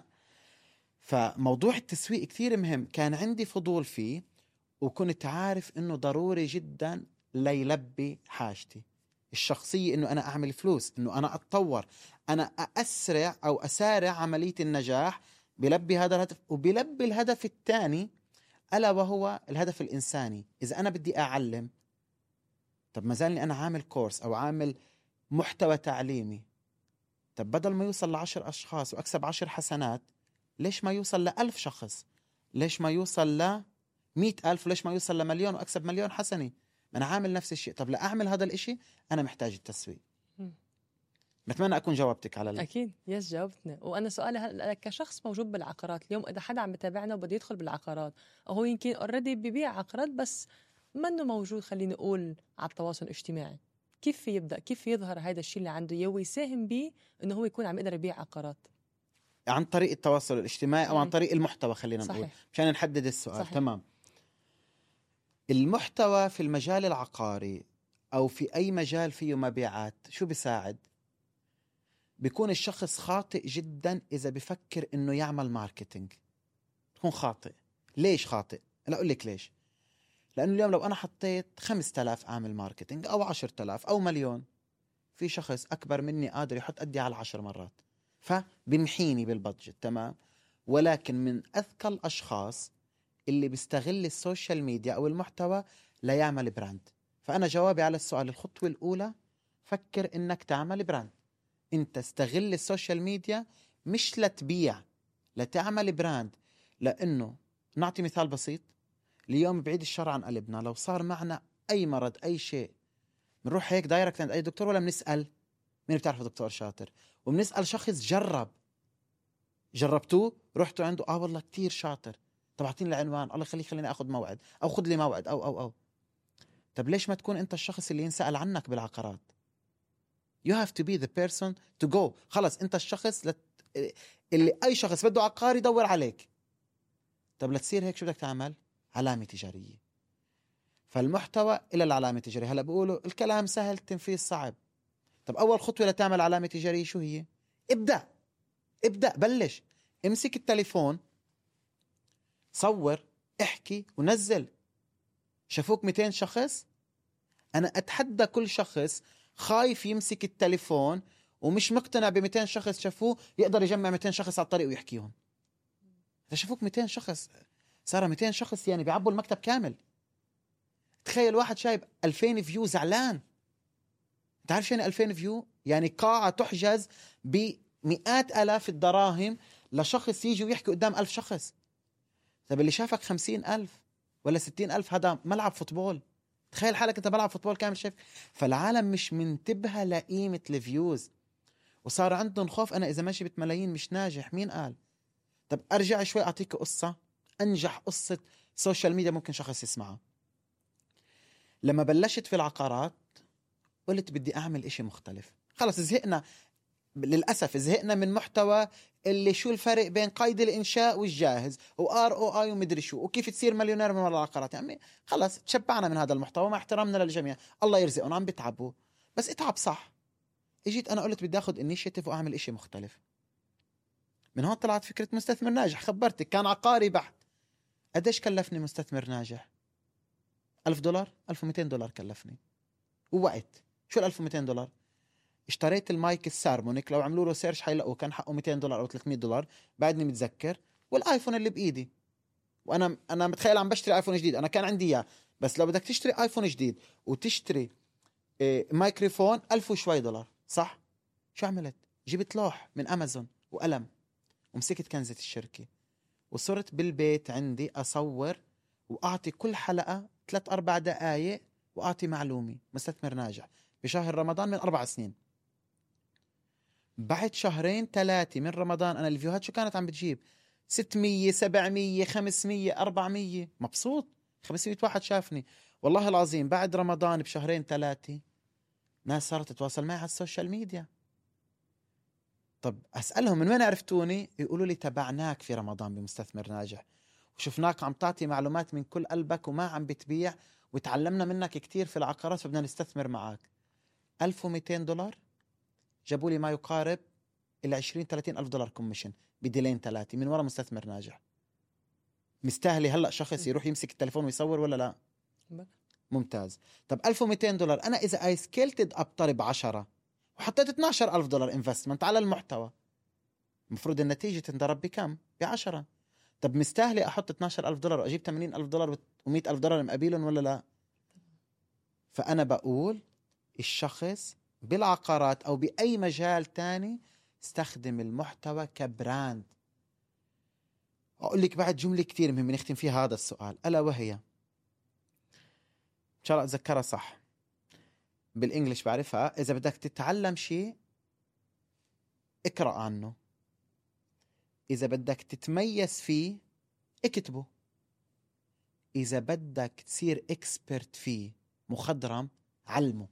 Speaker 2: فموضوع التسويق كتير مهم، كان عندي فضول فيه، وكنت عارف إنه ضروري جدا ليلبي حاجتي الشخصية، إنه أنا أعمل فلوس، إنه أنا أتطور، أنا أسرع أو أسارع عملية النجاح، بلبي هذا الهدف. وبلبي الهدف الثاني ألا وهو الهدف الإنساني. إذا أنا بدي أعلم، طب ما زالني أنا عامل كورس أو عامل محتوى تعليمي، طب بدل ما يوصل ل10 أشخاص وأكسب 10 حسنات، ليش ما يوصل ل1000 شخص؟ ليش ما يوصل ل100,000؟ ليش ما يوصل ل1,000,000 وأكسب 1,000,000 حسنة؟ ما أنا عامل نفس الشيء. طب لأعمل هذا الإشي أنا محتاج التسويق. بتمنى أكون جاوبتك على
Speaker 1: أكيد يس جاوبتنا. وأنا سؤالي هلا كشخص موجود بالعقارات اليوم، إذا حدا عم يتابعنا وبده يدخل بالعقارات، أو هو يمكن أوريدي ببيع عقارات بس منه موجود خليني أقول على التواصل الاجتماعي، كيف يبدأ، كيف يظهر هذا الشيء اللي عنده إياه ويساهم به إنه هو يكون عم يقدر يبيع عقارات؟
Speaker 2: عن طريق التواصل الاجتماعي أو عن طريق المحتوى، خلينا
Speaker 1: صحيح.
Speaker 2: نقول مشان نحدد السؤال.
Speaker 1: صحيح.
Speaker 2: تمام. المحتوى في المجال العقاري أو في أي مجال فيه مبيعات شو بيساعد؟ بيكون الشخص خاطئ جدا إذا بفكر إنه يعمل ماركتينج، تكون خاطئ. ليش خاطئ؟ لا أقول لك ليش. لأنه اليوم لو أنا حطيت 5000 عامل ماركتينج أو 10,000 أو 1,000,000، في شخص أكبر مني قادر يحط أدي على 10 مرات، فبمحيني بالبادجت. تمام. ولكن من أذكى الأشخاص اللي بيستغل السوشيال ميديا أو المحتوى ليعمل براند. فأنا جوابي على السؤال، الخطوة الأولى فكر انك تعمل براند. انت استغل السوشيال ميديا مش لتبيع، لتعمل براند. لانه نعطي مثال بسيط، اليوم بعيد الشر عن قلبنا، لو صار معنا اي مرض اي شيء بنروح هيك دايركت عند اي دكتور ولا بنسأل مين بتعرفه دكتور شاطر؟ وبنسأل شخص جربتوه، رحتوا عنده، والله كتير شاطر، طب اعطيني العنوان، الله يخليك خليني اخذ موعد او خذ لي موعد او. طب ليش ما تكون انت الشخص اللي ينسأل عنك بالعقارات؟ you have to be the person to go. خلص انت الشخص اللي اي شخص بده عقار يدور عليك. طب لتصير هيك شو بدك تعمل؟ علامة تجارية. فالمحتوى الى العلامة التجارية. هلا بيقولوا الكلام سهل التنفيذ صعب. طب اول خطوة لتعمل علامة تجارية شو هي؟ ابدأ بلش، امسك التليفون، صور، احكي ونزل. شافوك 200 شخص، انا اتحدى كل شخص خايف يمسك التليفون ومش مقتنع ب 200 شخص شافوه يقدر يجمع 200 شخص على الطريق ويحكيهم. اذا شافوك 200 شخص صار 200 شخص يعني بيعبوا المكتب كامل. تخيل واحد شايب 2000 فيو زعلان. انت عارف شو يعني 2000 فيو؟ يعني قاعة تحجز بمئات آلاف الدراهم لشخص يجي ويحكي قدام 1000 شخص. طب اللي شافك 50,000 ولا 60,000 هذا ملعب فوتبول. تخيل حالك انت ملعب فوتبول كامل شايف. فالعالم مش منتبهة لقيمة الفيوز، وصار عندهم خوف، انا اذا ما جبت ملايين مش ناجح. مين قال؟ طب ارجع شوي اعطيك قصة، انجح قصة سوشيال ميديا ممكن شخص يسمعها. لما بلشت في العقارات قلت بدي اعمل اشي مختلف. خلص زهقنا، للأسف زهقنا من محتوى اللي شو الفرق بين قيد الإنشاء والجاهز وROI ومدري شو وكيف تصير مليونير من وراء العقارات. يعني خلص تشبعنا من هذا المحتوى، مع احترامنا للجميع، الله يرزقهم عم بيتعبوا بس اتعب صح. اجيت أنا قلت بدي أخذ initiative وأعمل إشي مختلف. من هون طلعت فكرة مستثمر ناجح. خبرتك كان عقاري بحت. قديش كلفني مستثمر ناجح؟ $1,000 $1,200 كلفني. ووقت شو $1,200؟ اشتريت المايك السارمونيك، لو عملوا له سيرش حيلاقوه كان حقه $200 أو $300 بعدني متذكر، والايفون اللي بايدي. وانا متخيل عم بشتري ايفون جديد، انا كان عندي اياه. بس لو بدك تشتري ايفون جديد وتشتري مايكروفون 1000 وشوي دولار، صح؟ شو عملت؟ جبت لوح من امازون وقلم ومسكت كنزة الشركة وصرت بالبيت عندي اصور واعطي كل حلقة 3-4 دقائق واعطي معلومة. مستثمر ناجح بشهر رمضان من 4 سنين. بعد 2-3 من رمضان أنا الفيوهات شو كانت عم بتجيب؟ 600 700 500 400. مبسوط. 500 واحد شافني. والله العظيم بعد رمضان ب2-3 ناس صارت تتواصل معي على السوشيال ميديا. طب أسألهم من وين عرفتوني؟ يقولوا لي تبعناك في رمضان بمستثمر ناجح وشفناك عم تعطي معلومات من كل قلبك وما عم بتبيع وتعلمنا منك كتير في العقارات فبدنا نستثمر معك. $1,200 جابوا لي ما يقارب إلى 20-30 ألف دولار كوميشن بديلين 3 من وراء مستثمر ناجح. مستاهلي هلأ شخص يروح يمسك التليفون ويصور ولا لا؟ ممتاز. طب $1,200 أنا إذا I scaled up طرب 10 وحطيت $12,000 انفستمنت على المحتوى، المفروض النتيجة تنضرب بكم؟ ب10. طب مستاهلي أحط $12,000 وأجيب $80,000 و$100,000 مقابلهم ولا لا؟ فأنا بقول الشخص بالعقارات أو بأي مجال تاني استخدم المحتوى كبراند. أقول لك بعد جملة كتير مهمة نختم فيها هذا السؤال، ألا وهي إن شاء الله أتذكرها صح بالإنجليش بعرفها: إذا بدك تتعلم شيء اقرأ عنه، إذا بدك تتميز فيه اكتبه، إذا بدك تصير إكسبرت فيه مخضرم علمه.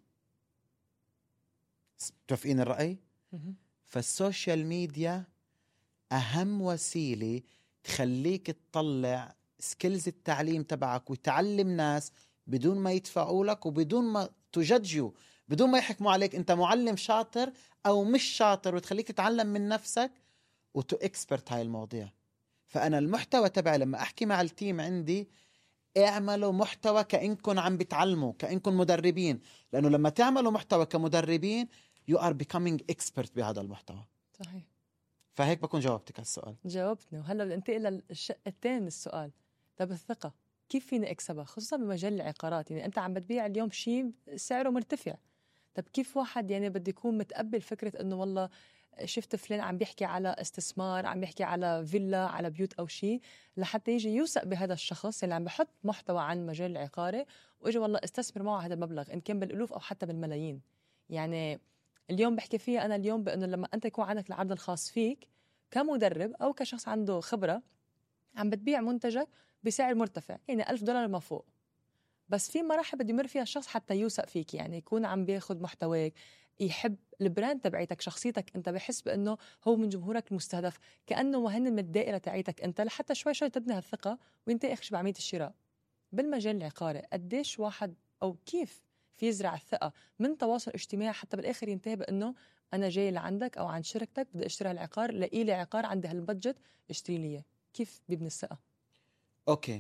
Speaker 2: توافقين الرأي؟ فالسوشيال ميديا أهم وسيلة تخليك تطلع سكيلز التعليم تبعك وتعلم ناس بدون ما يدفعوا لك وبدون ما تجدجوا، بدون ما يحكموا عليك أنت معلم شاطر أو مش شاطر، وتخليك تتعلم من نفسك وتو إكسبرت هاي المواضيع. فأنا المحتوى تبعي لما أحكي مع التيم عندي اعملوا محتوى كأنكم عم بتعلموا، كأنكم مدربين، لأنه لما تعملوا محتوى كمدربين you are becoming expert بهذا المحتوى.
Speaker 1: صحيح.
Speaker 2: فهيك بكون جاوبتك على السؤال.
Speaker 1: جاوبتنا. وهلا بدنا ننتقل للشق الثاني من السؤال. طب الثقة كيف فينا اكسبها خصوصا بمجال العقارات؟ يعني انت عم بتبيع اليوم شيء سعره مرتفع، طب كيف واحد يعني بده يكون متقبل فكرة إنه والله شفت فلان عم بيحكي على استثمار، عم بيحكي على فيلا، على بيوت أو شيء، لحتى يجي يوثق بهذا الشخص اللي عم بحط محتوى عن المجال العقاري، وإجي والله استثمر معه هذا المبلغ إن كان بالألوف أو حتى بالملايين. يعني اليوم بحكي فيها أنا اليوم بأنه لما أنت يكون عندك العرض الخاص فيك كمدرب أو كشخص عنده خبرة، عم بتبيع منتجك بسعر مرتفع، يعني $1000 ما فوق، بس في مراحل بده يمر فيها الشخص حتى يوثق فيك، يعني يكون عم بياخد محتواك، يحب البراند تبعيتك، شخصيتك انت، بحس بانه هو من جمهورك المستهدف، كانه وهن من الدائره تبعيتك انت، لحتى شوي شوي تبني هالثقه وينتهي اخر شيء بعمليه الشراء. بالمجال العقاري قديش واحد او كيف في يزرع الثقه من تواصل اجتماعي حتى بالاخر ينتهي بانه انا جاي لعندك او عند شركتك بدي اشتري العقار، لاقي لي عقار عندي هالبادجت اشتري لي إياه. كيف بيبني الثقه؟
Speaker 2: اوكي،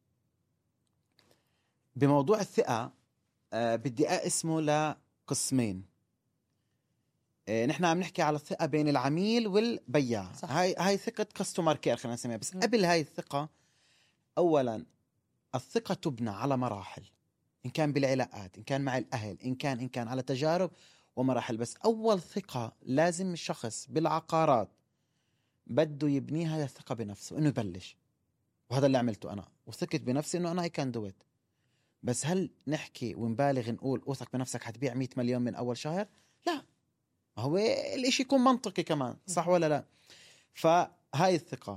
Speaker 2: بموضوع الثقة بدي أقسمه لقسمين. نحن عم نحكي على الثقة بين العميل والبياع.
Speaker 1: صح.
Speaker 2: هاي ثقة كاستمر كير خلينا نسميها. بس قبل هاي الثقة، أولا الثقة تبنى على مراحل، إن كان بالعلاقات، إن كان مع الأهل، إن كان على تجارب ومراحل. بس أول ثقة لازم الشخص بالعقارات بده يبنيها هي الثقة بنفسه، إنه يبلش. وهذا اللي عملته أنا، وثقت بنفسي إنه أنا I can do it. بس هل نحكي ونبالغ نقول اوثق بنفسك حتبيع 100 مليون من أول شهر؟ لا، هو الاشي يكون منطقي كمان، صح ولا لا؟ فهاي الثقة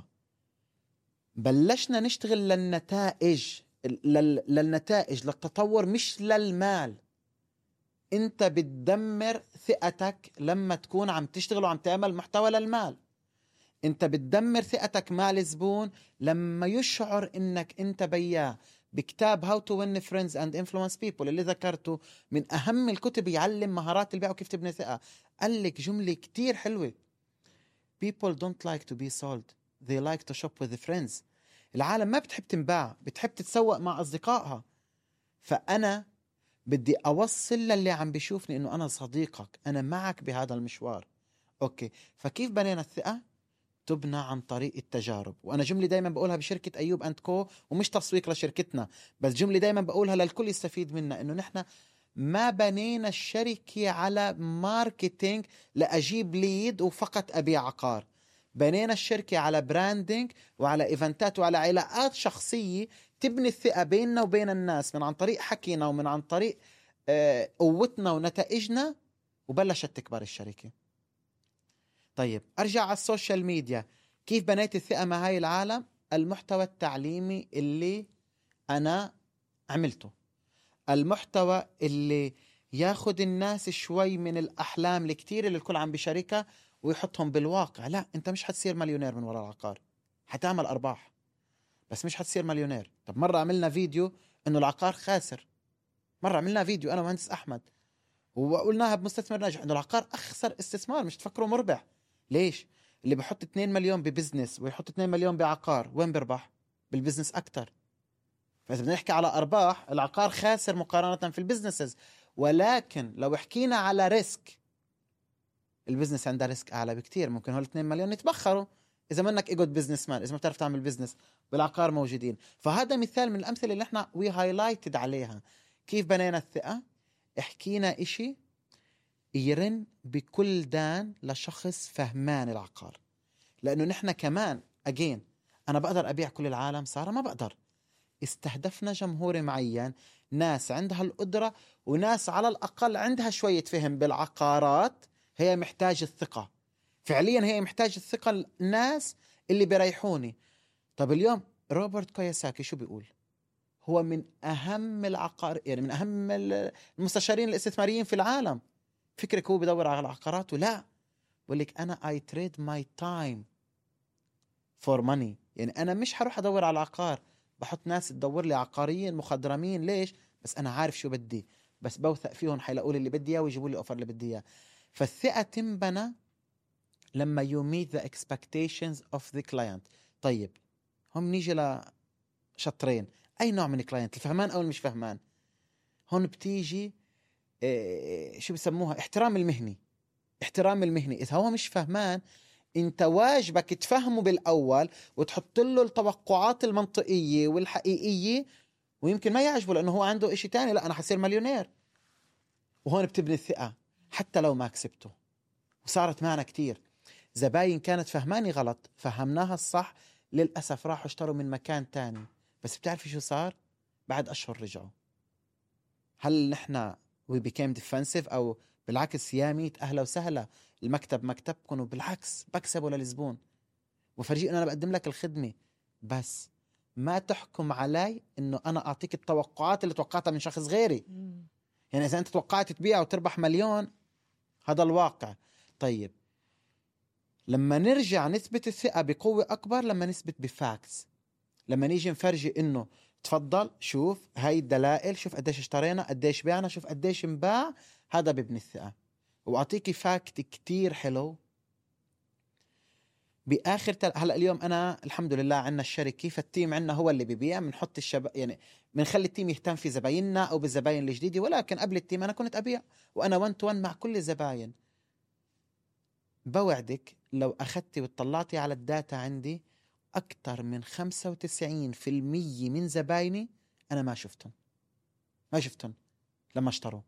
Speaker 2: بلشنا نشتغل للنتائج، للتطور مش للمال. انت بتدمر ثقتك لما تكون عم تشتغل وعم تعمل محتوى للمال. انت بتدمر ثقتك مع الزبون لما يشعر انك انت بياع. بكتاب How to Win Friends and Influence People اللي ذكرته من أهم الكتب يعلم مهارات البيع وكيف تبني ثقة، قال لك جملة كتير حلوة: People don't like to be sold, they like to shop with friends. العالم ما بتحب تنباع، بتحب تتسوق مع أصدقائها. فأنا بدي أوصل للي عم بيشوفني إنه أنا صديقك، أنا معك بهذا المشوار. أوكي، فكيف بنينا الثقة؟ تبنى عن طريق التجارب. وأنا جملة دايما بقولها بشركة أيوب أند كو، ومش تسويق لشركتنا، بس جملة دايما بقولها للكل يستفيد منها، إنه نحن ما بنينا الشركة على ماركتينج لأجيب ليد وفقط أبيع عقار. بنينا الشركة على براندينج وعلى إيفنتات وعلى علاقات شخصية تبني الثقة بيننا وبين الناس من عن طريق حكينا ومن عن طريق قوتنا ونتائجنا، وبلشت تكبر الشركة. طيب أرجع على السوشيال ميديا. كيف بنيت الثقة مع هاي العالم؟ المحتوى التعليمي اللي أنا عملته، المحتوى اللي ياخد الناس شوي من الأحلام الكتير اللي الكل عم بشاركها ويحطهم بالواقع. لا، أنت مش حتصير مليونير من وراء العقار، حتعمل أرباح بس مش حتصير مليونير. طب مرة عملنا فيديو إنه العقار خاسر، مرة عملنا فيديو أنا ومهندس أحمد وقلناها بمستثمر ناجح إنه العقار أخسر استثمار، مش تفكروا مربح. ليش؟ اللي بحط 2 مليون ببزنس ويحط 2 مليون بعقار وين بربح؟ بالبزنس أكتر. فإذا بدنا نحكي على أرباح، العقار خاسر مقارنة في البزنسز. ولكن لو حكينا على ريسك، البزنس عنده ريسك أعلى بكتير. ممكن هول 2 مليون يتبخروا إذا منك إيجود بزنس مان، إذا ما بتعرف تعمل بزنس. بالعقار موجودين. فهذا مثال من الأمثلة اللي نحن وي هايلايتد عليها. كيف بنينا الثقة؟ حكينا إشي يرن بكل دان لشخص فهمان العقار. لأنه نحن كمان أجين، أنا بقدر أبيع كل العالم؟ سارة ما بقدر. استهدفنا جمهور معين، ناس عندها القدرة وناس على الأقل عندها شوية فهم بالعقارات. هي محتاج الثقة فعليا، هي محتاج الثقة الناس اللي بيريحوني. طب اليوم روبرت كيوساكي شو بيقول؟ هو من أهم العقار، يعني من أهم المستشارين الاستثماريين في العالم. فكرك هو بدور على العقارات؟ ولا بقول لك أنا I trade my time for money. يعني أنا مش هروح أدور على العقار، بحط ناس تدور لي عقاريين مخضرمين. ليش؟ بس أنا عارف شو بدي، بس بوثق فيهم حيلاقوا لي اللي بدي إياه ويجيبوا لي أوفر اللي بدي إياه. فالثقة تنبنى لما you meet the expectations of the client. طيب هم نيجي لشطرين، أي نوع من الكلاينت، الفهمان أو المش فهمان؟ هون بتيجي شو بسموها احترام المهني. احترام المهني. إذا هو مش فهمان، انت واجبك تفهمه بالأول وتحط له التوقعات المنطقية والحقيقية، ويمكن ما يعجبه لأنه هو عنده إشي تاني. لا، أنا حصير مليونير. وهون بتبني الثقة حتى لو ما كسبته. وصارت معنا كتير زباين كانت فهماني غلط، فهمناها الصح، للأسف راحوا اشتروا من مكان تاني، بس بتعرفي شو صار؟ بعد أشهر رجعوا. هل نحن we became defensive أو بالعكس يا ميت أهلا وسهلا المكتب مكتبكم وبالعكس بكسبوا للزبون وفرجي أنه أنا بقدم لك الخدمة، بس ما تحكم علي أنه أنا أعطيك التوقعات اللي توقعتها من شخص غيري. يعني إذا أنت توقعت تبيع وتربح مليون هذا الواقع. طيب لما نرجع نثبت الثقة بقوة أكبر لما نثبت بفاكس، لما نيجي نفرجي إنه تفضل شوف هاي الدلائل، شوف قديش اشترينا، قديش بعنا، شوف قديش انباع، هذا ببني الثقة. وأعطيكي فاكت كتير حلو بآخر هلأ اليوم أنا الحمد لله عنا الشركة، فالتيم عنا هو اللي بيبيع، بنحط يعني بنخلي التيم يهتم في زبايننا أو بالزباين الجديدة، ولكن قبل التيم أنا كنت أبيع وأنا 1 to 1 مع كل الزباين. بوعدك لو أخذتي وطلعتي على الداتا عندي أكتر من 95% من زبايني أنا ما شفتهم لما اشتروا.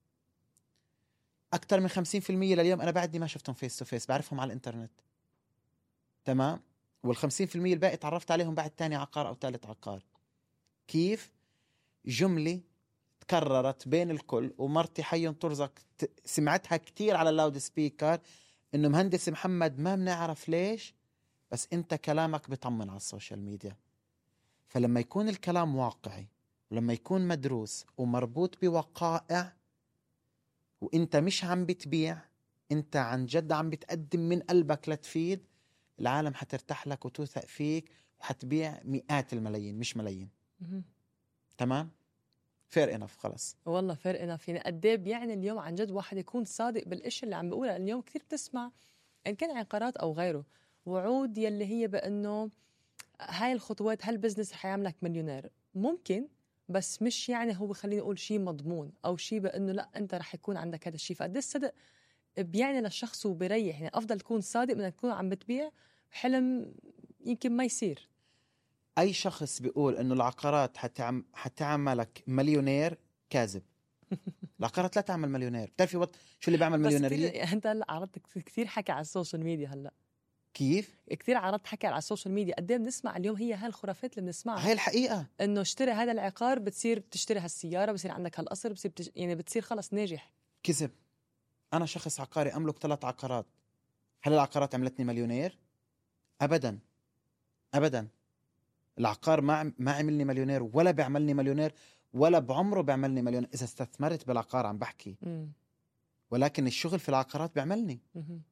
Speaker 2: أكتر من 50% لليوم أنا بعدني ما شفتهم فيس تو فيس، بعرفهم على الإنترنت. تمام. وال50% الباقي تعرفت عليهم بعد تاني عقار أو ثالث عقار. كيف؟ جملة تكررت بين الكل ومرتي حي ترزق سمعتها كتير على اللاود سبيكر، إنه مهندس محمد ما بنعرف ليش بس أنت كلامك بيطمن على السوشيال ميديا. فلما يكون الكلام واقعي ولما يكون مدروس ومربوط بوقائع وانت مش عم بتبيع، انت عن جد عم بتقدم من قلبك لتفيد، العالم حترتاح لك وتوثق فيك وحتبيع مئات الملايين مش ملايين. تمام. fair enough. خلص
Speaker 1: والله fair enough. يعني قديه يعني اليوم عن جد واحد يكون صادق بالاشي اللي عم بقوله. اليوم كثير بتسمع ان كان عقارات او غيره وعود يلي هي بانه هاي الخطوات هالبزنس حيعملك مليونير، ممكن بس مش يعني هو خليني اقول شيء مضمون او شيء بانه لا انت رح يكون عندك هذا الشيء. فقد الصدق بيعني للشخص وبيريح. يعني افضل تكون صادق من انك تكون عم بتبيع حلم يمكن ما يصير.
Speaker 2: اي شخص بيقول انه العقارات حتعملك مليونير كاذب. العقارات لا تعمل مليونير. بتعرفي شو اللي بيعمل مليونيرية؟
Speaker 1: انت هلا عرضت كثير حكي على السوشيال ميديا. هلا
Speaker 2: كيف
Speaker 1: كثير عرضت حكي على السوشيال ميديا. قد ايه بنسمع اليوم هي هالخرافات اللي بنسمعها.
Speaker 2: هاي الحقيقة
Speaker 1: انه اشتري هذا العقار بتصير بتشتري هالسياره، بصير عندك هالقصر، بتصير يعني بتصير خلص ناجح.
Speaker 2: كذب. انا شخص عقاري املك 3 عقارات. هل العقارات عملتني مليونير؟ ابدا ابدا. العقار ما عملني مليونير ولا بيعملني مليونير ولا بعمره بيعملني مليونير اذا استثمرت بالعقار عم بحكي. ولكن الشغل في العقارات بيعملني.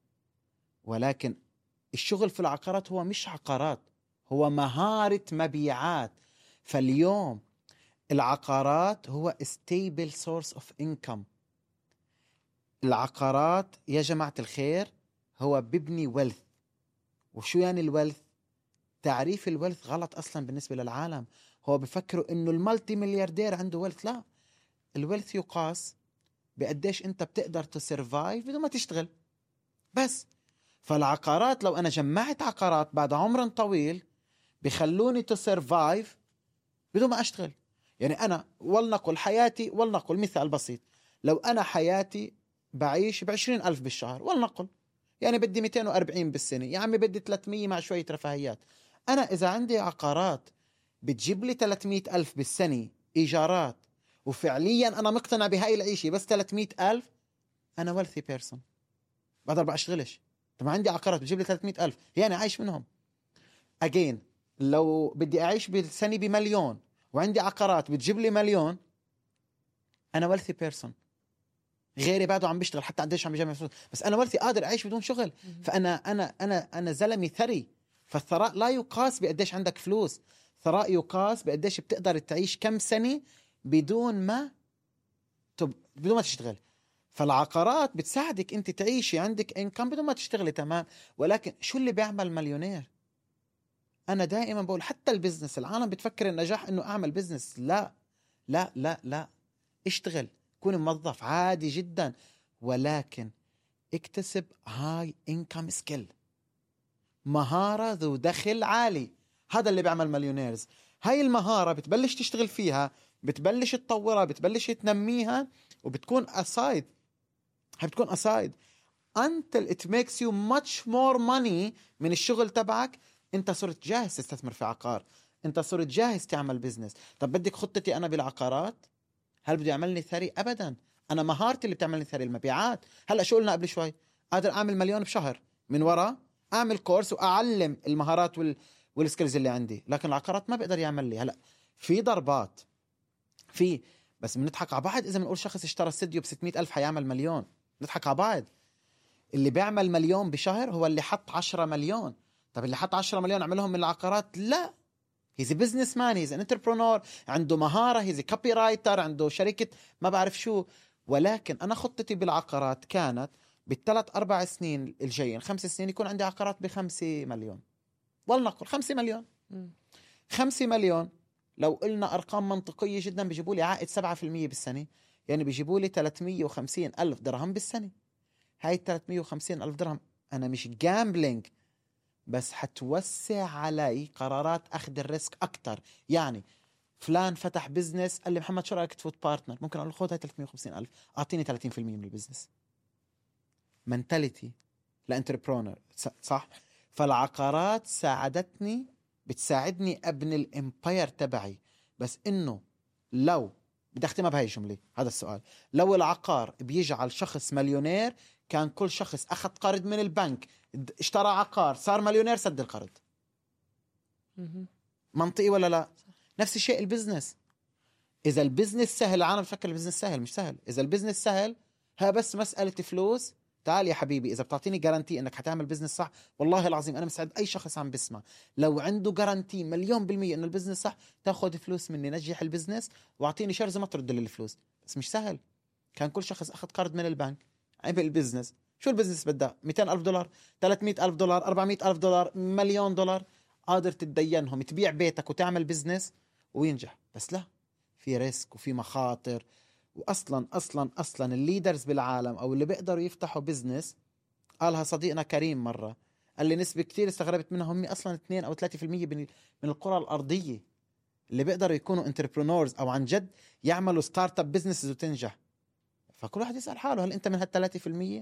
Speaker 2: ولكن الشغل في العقارات هو مش عقارات، هو مهارة مبيعات. فاليوم العقارات هو stable source of income. العقارات يا جماعة الخير هو ببني wealth. وشو يعني الويلث؟ تعريف الويلث غلط أصلا بالنسبة للعالم. هو بفكروا إنه المالتي ملياردير عنده ويلث. لا، الويلث يقاس بقديش أنت بتقدر تسرفايف بدون ما تشتغل بس. فالعقارات لو أنا جمعت عقارات بعد عمر طويل بخلوني تسرفايف بدون ما أشتغل. يعني أنا ولنقل حياتي، ولنقل مثال بسيط، لو أنا حياتي بعيش ب20,000 بالشهر ولنقل، يعني بدي 240 بالسنة، يا عمي بدي 300 مع شوية رفاهيات. أنا إذا عندي عقارات بتجيب لي 300,000 بالسنة إيجارات وفعليا أنا مقتنع بهاي العيشة بس 300,000، أنا wealthy person بقدر بأشتغلش. طب عندي عقارات بتجيب لي 300,000 يعني عايش منهم. again لو بدي أعيش بالسنة ب1,000,000 وعندي عقارات بتجيب لي 1,000,000، أنا wealthy person. غيري بعده عم بيشتغل حتى قديش عم بيجمع فلوس بس أنا wealthy قادر أعيش بدون شغل. فأنا أنا زلمي ثري. فالثراء لا يقاس بقديش عندك فلوس، ثراء يقاس بقديش بتقدر تعيش كم سنة بدون ما تشتغل. فالعقارات بتساعدك انت تعيشي عندك انكم بدون ما تشتغلي. تمام. ولكن شو اللي بيعمل مليونير؟ انا دائما بقول حتى البزنس، العالم بتفكر النجاح انه اعمل بزنس. لا لا لا لا، اشتغل، كون موظف عادي جدا، ولكن اكتسب هاي انكم سكيل، مهارة ذو دخل عالي. هذا اللي بيعمل مليونيرز. هاي المهارة بتبلش تشتغل فيها بتبلش تطورها، بتبلش تنميها، وبتكون أسايد. بتكون أسايد until it makes you much more money من الشغل تبعك. انت صرت جاهز تستثمر في عقار، انت صرت جاهز تعمل بزنس. طب بدك خطتي انا بالعقارات؟ هل بده يعملني ثري؟ ابدا. انا مهارتي اللي بتعملني ثري المبيعات. هلا شو قلنا قبل شوي؟ قادر اعمل 1,000,000 بشهر من وراء اعمل كورس واعلم المهارات والسكيلز اللي عندي، لكن العقارات ما بقدر يعمل لي. هلا في ضربات، في بس بنضحك على بعض اذا بنقول شخص اشترى استديو ب600,000 حيعمل مليون. نضحك على بعض. اللي بيعمل مليون بشهر هو اللي حط 10 مليون. طب اللي حط 10 مليون عملهم من العقارات؟ لا. هيز بزنس مان، هيز انتربرونور، عنده مهارة، هيز كوبي رايتر، عنده شركة ما بعرف شو. ولكن أنا خطتي بالعقارات كانت بال3-4 سنين الجايين، 5 سنين، يكون عندي عقارات ب5 مليون. ولنقل 5 مليون. 5 مليون لو قلنا أرقام منطقية جدا بيجيبوا لي عائد 7% بالسنة، يعني بيجيبوا لي 350,000 درهم بالسنة. هاي 350,000 درهم أنا مش جامبلينج، بس حتوسع علي قرارات أخذ الريسك أكتر. يعني فلان فتح بزنس، قال لي محمد شو رأيك تفوت بارتنر؟ ممكن أقول خذ هاي 350,000 أعطيني 30% من البزنس. منتاليتي لانتربرونر، صح؟ فالعقارات ساعدتني، بتساعدني أبني الإمباير تبعي. بس إنه لو بدي أختمها بهاي الجملة، هذا السؤال: لو العقار بيجعل شخص مليونير، كان كل شخص أخذ قرض من البنك، اشترى عقار، صار مليونير، سد القرض. منطقي ولا لا؟ نفس الشيء البزنس. إذا البزنس سهل، العالم بفكر البزنس سهل، مش سهل. إذا البزنس سهل، ها بس مسألة فلوس. تعال يا حبيبي، إذا بتعطيني جارانتي إنك حتعمل بزنس صح، والله العظيم أنا مساعد أي شخص عم بسمع لو عنده جارانتي 1,000,000% إنه البزنس صح، تاخد فلوس مني، نجح البزنس وأعطيني شرزة ما ترد لي الفلوس. بس مش سهل. كان كل شخص أخذ قرض من البنك، عمل البزنس. شو البزنس بدأ؟ 200,000 دولار، 300,000 دولار، 400,000 دولار، 1,000,000 دولار. قادر تتدينهم، تبيع بيتك وتعمل بزنس وينجح. بس لا، في ريسك وفي مخاطر. وأصلا الليدرز بالعالم أو اللي بيقدروا يفتحوا بزنس، قالها صديقنا كريم مرة، قال لي نسبة كتير استغربت منها، هم أصلا 2 أو 3% من القرى الأرضية اللي بيقدروا يكونوا انتربرونورز أو عن جد يعملوا ستارت اب بزنسز وتنجح. فكل واحد يسأل حاله، هل أنت من هال3%؟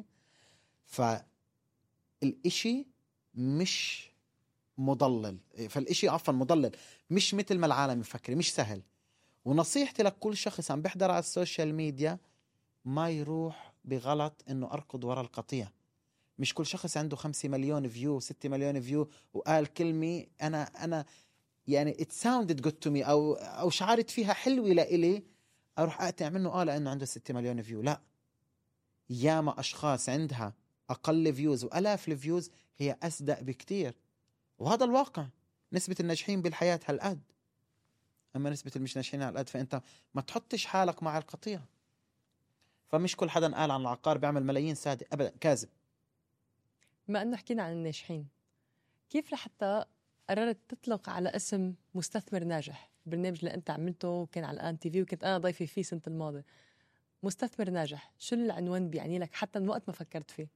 Speaker 2: فالإشي مش مضلل، مضلل، مش مثل ما العالم يفكر، مش سهل. ونصيحتي لكل شخص عم بيحضر على السوشيال ميديا، ما يروح بغلط انه اركض وراء القطيع. مش كل شخص عنده 5 مليون فيو، 6 مليون فيو وقال كلمة انا يعني it sounded good to me او شعرت فيها حلوة لإلي، اروح اقطع منه لانه عنده 6 مليون فيو. لا، ياما اشخاص عندها اقل فيوز والاف الفيوز هي اصدق بكتير، وهذا الواقع. نسبة الناجحين بالحياة هالقد، اما نسبة المش ناجحين هالقد. فانت ما تحطش حالك مع القطيع. فمش كل حدا قال عن العقار بيعمل ملايين سادة، ابدا، كاذب.
Speaker 1: ما انه حكينا عن الناجحين، كيف لحتى قررت تطلق على اسم مستثمر ناجح؟ البرنامج اللي انت عملته كان على الان تي في، وكنت انا ضيفي فيه سنة الماضي. مستثمر ناجح، شو العنوان بيعني لك حتى من وقت ما فكرت فيه؟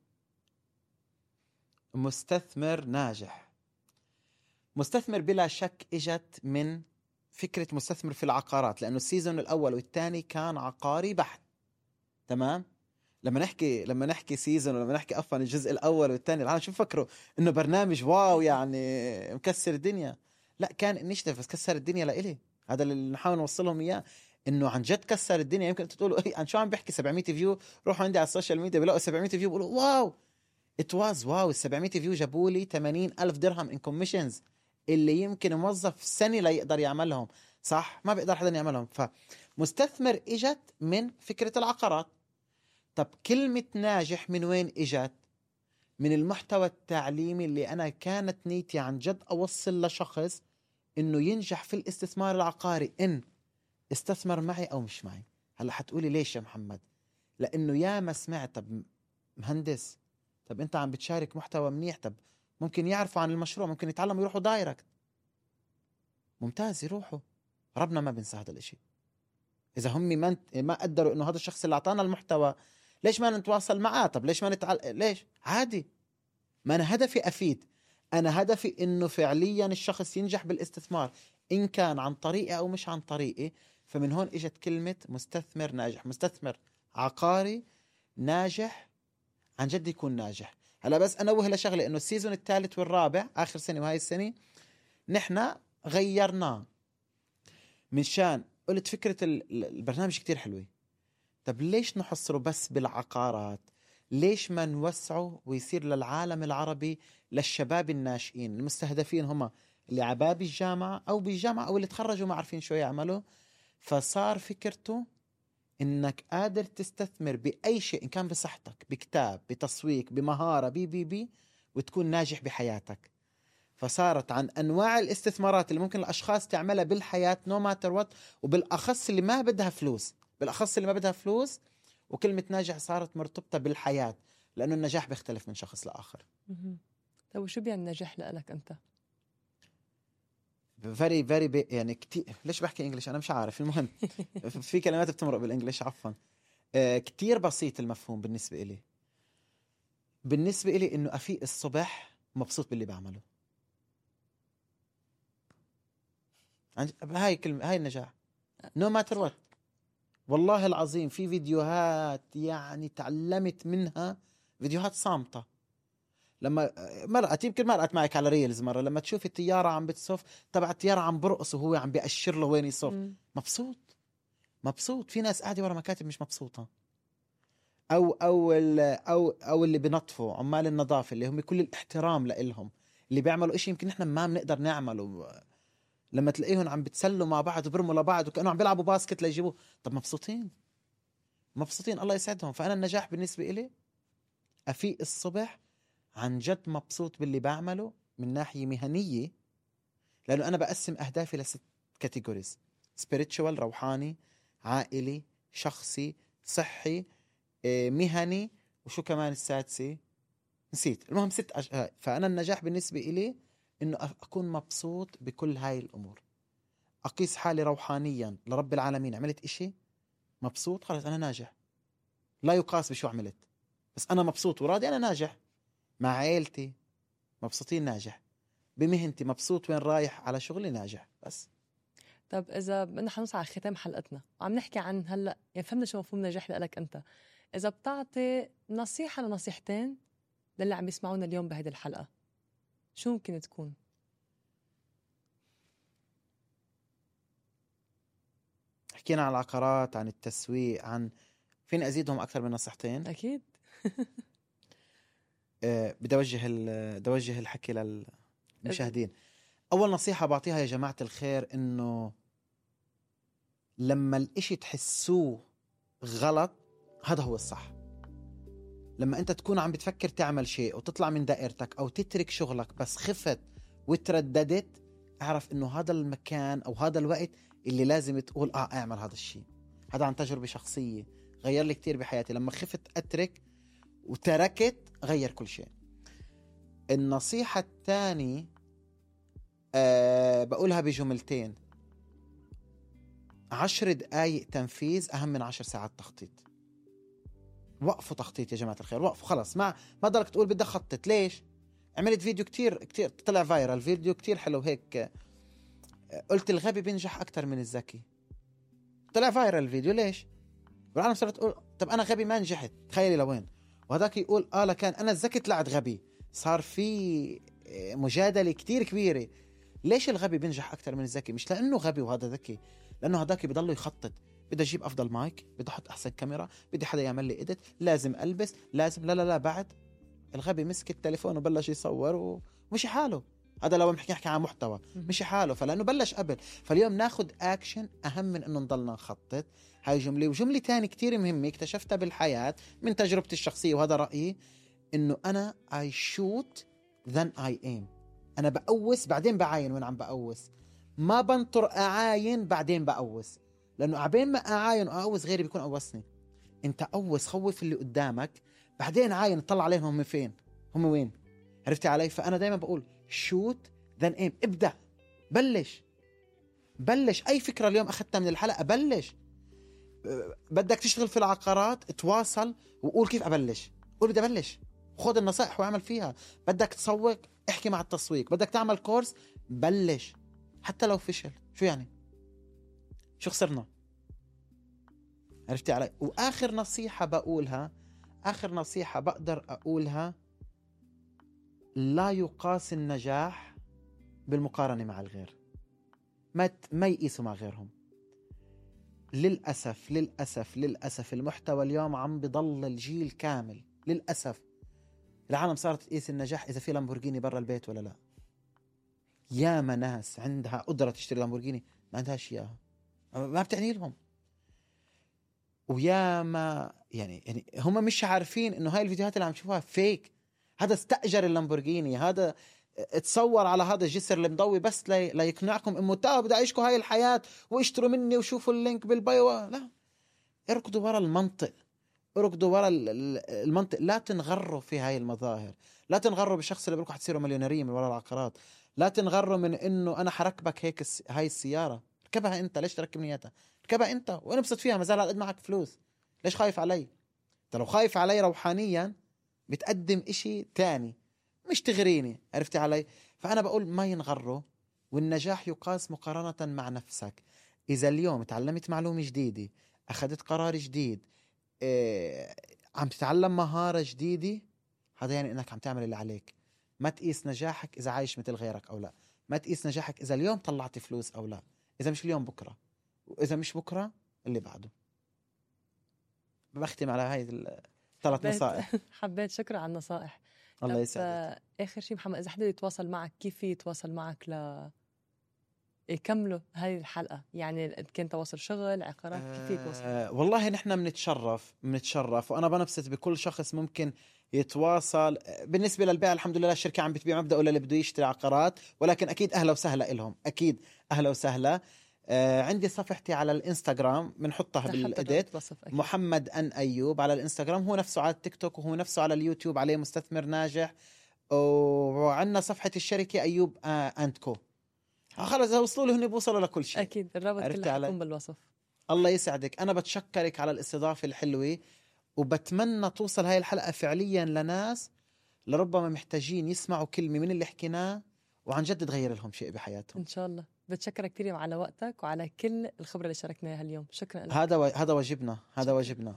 Speaker 2: مستثمر ناجح، مستثمر بلا شك اجت من فكرة مستثمر في العقارات، لأنه السيزون الأول والثاني كان عقاري بحت. تمام. لما نحكي سيزون، ولما نحكي الجزء الأول والثاني، العالم شو فكروا؟ إنه برنامج واو يعني مكسر الدنيا. لا، كان انيشيتيف بس كسر الدنيا لإلي. هذا اللي نحاول نوصلهم إياه، إنه عن جد كسر الدنيا. يمكن تقولوا عن شو عم بحكي 700 فيو، روحوا عندي على السوشيال ميديا بلاقوا 700 فيو بيقولوا واو. it was واو. 700 فيو جابوا لي 80,000 درهم in commissions، اللي يمكن موظف سنة لا يقدر يعملهم. صح، ما بيقدر حدا يعملهم. فمستثمر اجت من فكرة العقارات. طب كلمة ناجح من وين اجت؟ من المحتوى التعليمي اللي انا كانت نيتي عن جد اوصل لشخص انه ينجح في الاستثمار العقاري، ان استثمر معي او مش معي. هلا حتقولي ليش يا محمد؟ لانه يا ما سمعت، طب مهندس، طب انت عم بتشارك محتوى منيح، طب ممكن يعرفوا عن المشروع، ممكن يتعلموا يروحوا دايركت. ممتاز، يروحوا. ربنا ما بنسى هذا الاشي. اذا هم ما قدروا انه هذا الشخص اللي اعطانا المحتوى، ليش ما نتواصل معاه؟ طب ليش ما ليش؟ عادي. ما انا هدفي افيد، انا هدفي انه فعليا الشخص ينجح بالاستثمار، ان كان عن طريقي او مش عن طريقي. فمن هون اجت كلمة مستثمر ناجح. مستثمر عقاري ناجح عن جد يكون ناجح. هلا بس انوه لشغله، انه السيزون الثالث والرابع اخر سنه وهاي السنه نحن غيرناه مشان قلت فكره البرنامج كتير حلوه. طب ليش نحصره بس بالعقارات؟ ليش ما نوسعه ويصير للعالم العربي، للشباب الناشئين المستهدفين هم اللي عباب الجامعه او بالجامعه او اللي تخرجوا ما عارفين شو يعملوا. فصار فكرته انك قادر تستثمر باي شيء، ان كان بصحتك، بكتاب، بتسويق، بمهاره، بي وتكون ناجح بحياتك. فصارت عن انواع الاستثمارات اللي ممكن الاشخاص تعملها بالحياه نو ماتر وات، وبالاخص اللي ما بدها فلوس، بالاخص اللي ما بدها فلوس. وكلمه ناجح صارت مرتبطه بالحياه، لانه النجاح بيختلف من شخص لاخر.
Speaker 1: طيب وشو بيعني النجاح لك انت؟
Speaker 2: very يعني كتير. ليش بحكي انجليش؟ انا مش عارف. المهم في كلمات بتمرق بالانجليش عفوا. كتير بسيط المفهوم بالنسبه إلي. بالنسبه إلي انه افيق الصبح مبسوط باللي بعمله. هاي كلمه، هاي النجاح نو ماتر وات. والله العظيم في فيديوهات يعني تعلمت منها، فيديوهات صامته. لما مرقت، يمكن مرقت معك على ريلز مرة، لما تشوف الطيارة عم بتصف، تبع الطيارة عم برقص وهو عم بيأشر له وين يصف. مبسوط. مبسوط. في ناس قاعدة ورا مكاتب مش مبسوطة. أو اللي بنطفوا عمال النظافة اللي هم كل الاحترام لإلهم، اللي بيعملوا إشي يمكن إحنا ما بنقدر نعمله. لما تلاقيهم عم بتسلوا مع بعض وبرموا لبعض وكأنهم عم بيلعبوا باسكت ليجيبوه. طب مبسوطين. مبسوطين، الله يسعدهم. فأنا النجاح بالنسبة إلي أفيق الصبح عن جد مبسوط باللي بعمله من ناحية مهنية، لأنه أنا بقسم أهدافي لست كاتيجوريز: spiritual روحاني، عائلي، شخصي، صحي، مهني، وشو كمان السادسة نسيت. المهم 6 فأنا النجاح بالنسبة إلي إنه أكون مبسوط بكل هاي الأمور. أقيس حالي روحانيا لرب العالمين، عملت إشي مبسوط، خلاص أنا ناجح. لا يقاس بشو عملت، بس أنا مبسوط وراضي، أنا ناجح. مع عائلتي مبسوطين، ناجح. بمهنتي مبسوط، وين رايح على شغلي ناجح. بس
Speaker 1: طب إذا بدنا حنوصل على ختام حلقتنا وعم نحكي عن هلأ، يعني فهمنا شو مفهوم نجاح لك أنت، إذا بتعطي نصيحة لنصيحتين للي عم يسمعونا اليوم بهيدي الحلقة، شو ممكن تكون؟
Speaker 2: حكينا عن العقارات، عن التسويق، فين أزيدهم أكثر من نصيحتين؟
Speaker 1: أكيد.
Speaker 2: بدي أوجه الحكي للمشاهدين. أول نصيحة بعطيها يا جماعة الخير، إنه لما الإشي تحسوه غلط هذا هو الصح. لما أنت تكون عم بتفكر تعمل شيء وتطلع من دائرتك أو تترك شغلك بس خفت وترددت، اعرف إنه هذا المكان أو هذا الوقت اللي لازم تقول أعمل هذا الشيء. هذا عن تجربة شخصية غير لي كتير بحياتي. لما خفت أترك وتركت غير كل شيء. النصيحة الثانية بقولها بجملتين: 10 دقايق تنفيذ أهم من 10 ساعات تخطيط. وقفوا تخطيط يا جماعة الخير، وقفوا خلاص. ما ضلك تقول بدي أخطط. ليش؟ عملت فيديو كتير طلع فايرال، فيديو كتير حلو هيك، قلت الغبي بينجح أكتر من الذكي. طلع فايرال الفيديو. ليش؟ والعالم صارت تقول طب أنا غبي ما نجحت، تخيلي لوين. وهذاك يقول لكان أنا الذكي طلعت غبي. صار في مجادلة كتير كبيرة. ليش الغبي بينجح أكتر من الذكي؟ مش لأنه غبي وهذا ذكي، لأنه هذاك بيضله يخطط. بدي أجيب أفضل مايك، بدي أحط أحسن كاميرا، بدي حدا يعمل لي إيديت، لازم ألبس، لازم لا بعد. الغبي مسك التليفون وبلش يصور ومشي حاله. هذا لو نحكي عن محتوى، مشي حاله. فلأنه بلش قبل. فاليوم ناخد أكشن أهم من أنه نضلنا نخطط. هاي جملة. وجملة تانية كتير مهمة اكتشفتها بالحياة من تجربتي الشخصية، وهذا رأيي، إنه أنا I shoot then I aim. أنا بقوس بعدين بعاين وين عم بقوس. ما بنطر أعاين بعدين بقوس، لأنه عبين ما أعاين وأقوس غيري بيكون قوسني. أنت قوس، خوف اللي قدامك، بعدين عاين طلع عليهم هم فين، هم وين. عرفتي علي؟ فأنا دايما بقول shoot then aim. ابدأ، بلش أي فكرة اليوم أخذتها من الحلقة. بلش. بدك تشتغل في العقارات، تواصل وقول كيف أبلش. قول بدي أبلش، خذ النصائح وعمل فيها. بدك تسوق، احكي مع التسويق. بدك تعمل كورس، بلش. حتى لو فشل شو يعني؟ شو خسرنا؟ عرفتي علي؟ وآخر نصيحة بقدر أقولها، لا يقاس النجاح بالمقارنة مع الغير. ما يقيسوا مع غيرهم. للأسف المحتوى اليوم عم بضل الجيل كامل، للأسف العالم صارت تقيس النجاح إذا في لامبورجيني برا البيت ولا لا. ياما ناس عندها قدرة تشتري لامبورجيني ما عندهاش إياها، ما بتعني لهم. وياما يعني هم مش عارفين إنه هاي الفيديوهات اللي عم تشوفوها فيك. هذا استأجر اللامبورجيني، هذا اتصور على هذا الجسر اللي مضوي بس ليقنعكم إنه تعالوا بدي أعيشكم هاي الحياة واشتروا مني وشوفوا اللينك بالبايو. لا، اركضوا ورا المنطق، اركضوا ورا المنطق. لا تنغروا في هاي المظاهر، لا تنغروا بالشخص اللي بيقولوا حتصيروا مليونيرين من ورا العقارات، لا تنغروا من إنه أنا حركبك هيك هاي السيارة. ركبها أنت، ليش تركبني إياها؟ ركبها أنت وانبسط فيها، ما زال على قد معك فلوس، ليش خايف علي؟ انت لو خايف علي روحانيا بتقدم إشي تاني، مش تغريني. عرفتي علي؟ فأنا بقول ما ينغروا، والنجاح يقاس مقارنة مع نفسك. إذا اليوم تعلمت معلومة جديدة، أخذت قرار جديد، عم تتعلم مهارة جديدة، هذا يعني إنك عم تعمل اللي عليك. ما تقيس نجاحك إذا عايش مثل غيرك أو لا، ما تقيس نجاحك إذا اليوم طلعت فلوس أو لا، إذا مش اليوم بكرة، وإذا مش بكرة اللي بعده. بختم على هاي الثلاث نصائح.
Speaker 1: حبيت، شكرا على النصائح.
Speaker 2: الله يسعدك.
Speaker 1: آخر شيء محمد، إذا حدا يتواصل معك كيف يتواصل معك يكملوا هاي الحلقة؟ يعني كان تواصل شغل، عقارات، كيف يتواصل؟
Speaker 2: والله نحن بنتشرف وأنا بنبسط بكل شخص ممكن يتواصل. بالنسبة للبيع الحمد لله الشركة عم بتبيع مبدأ ولا اللي بده يشتري عقارات، ولكن أكيد أهلا وسهلا إلهم، أكيد أهلا وسهلا. عندي صفحتي على الانستغرام بنحطها بالإيديت، محمد أن أيوب على الانستغرام، هو نفسه على التيك توك وهو نفسه على اليوتيوب عليه مستثمر ناجح. وعندنا صفحة الشركة أيوب أند كو. خلص وصلوا له، هن بوصلوا لكل شيء.
Speaker 1: أكيد الرابط كله حيكون بالوصف.
Speaker 2: الله يسعدك. أنا بتشكرك على الاستضافة الحلوة، وبتمنى توصل هاي الحلقة فعليا لناس لربما محتاجين يسمعوا كلمة من اللي حكيناه وعن جد تغير لهم شيء بحياتهم.
Speaker 1: إن شاء الله. بتشكرك كثير على وقتك وعلى كل الخبرة اللي شاركناها اليوم. شكرا لك.
Speaker 2: هذا واجبنا.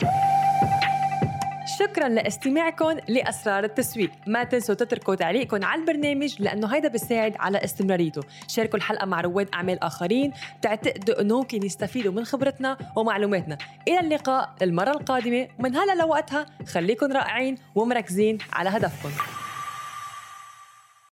Speaker 1: شكرا لاستماعكم لأسرار التسويق. ما تنسوا تتركوا تعليقكم على البرنامج لأنه هيدا بيساعد على استمراريته. شاركوا الحلقة مع رواد أعمال آخرين تعتقدوا أنه ممكن يستفيدوا من خبرتنا ومعلوماتنا. إلى اللقاء المرة القادمة، من هلا لوقتها خليكن رائعين ومركزين على هدفكم.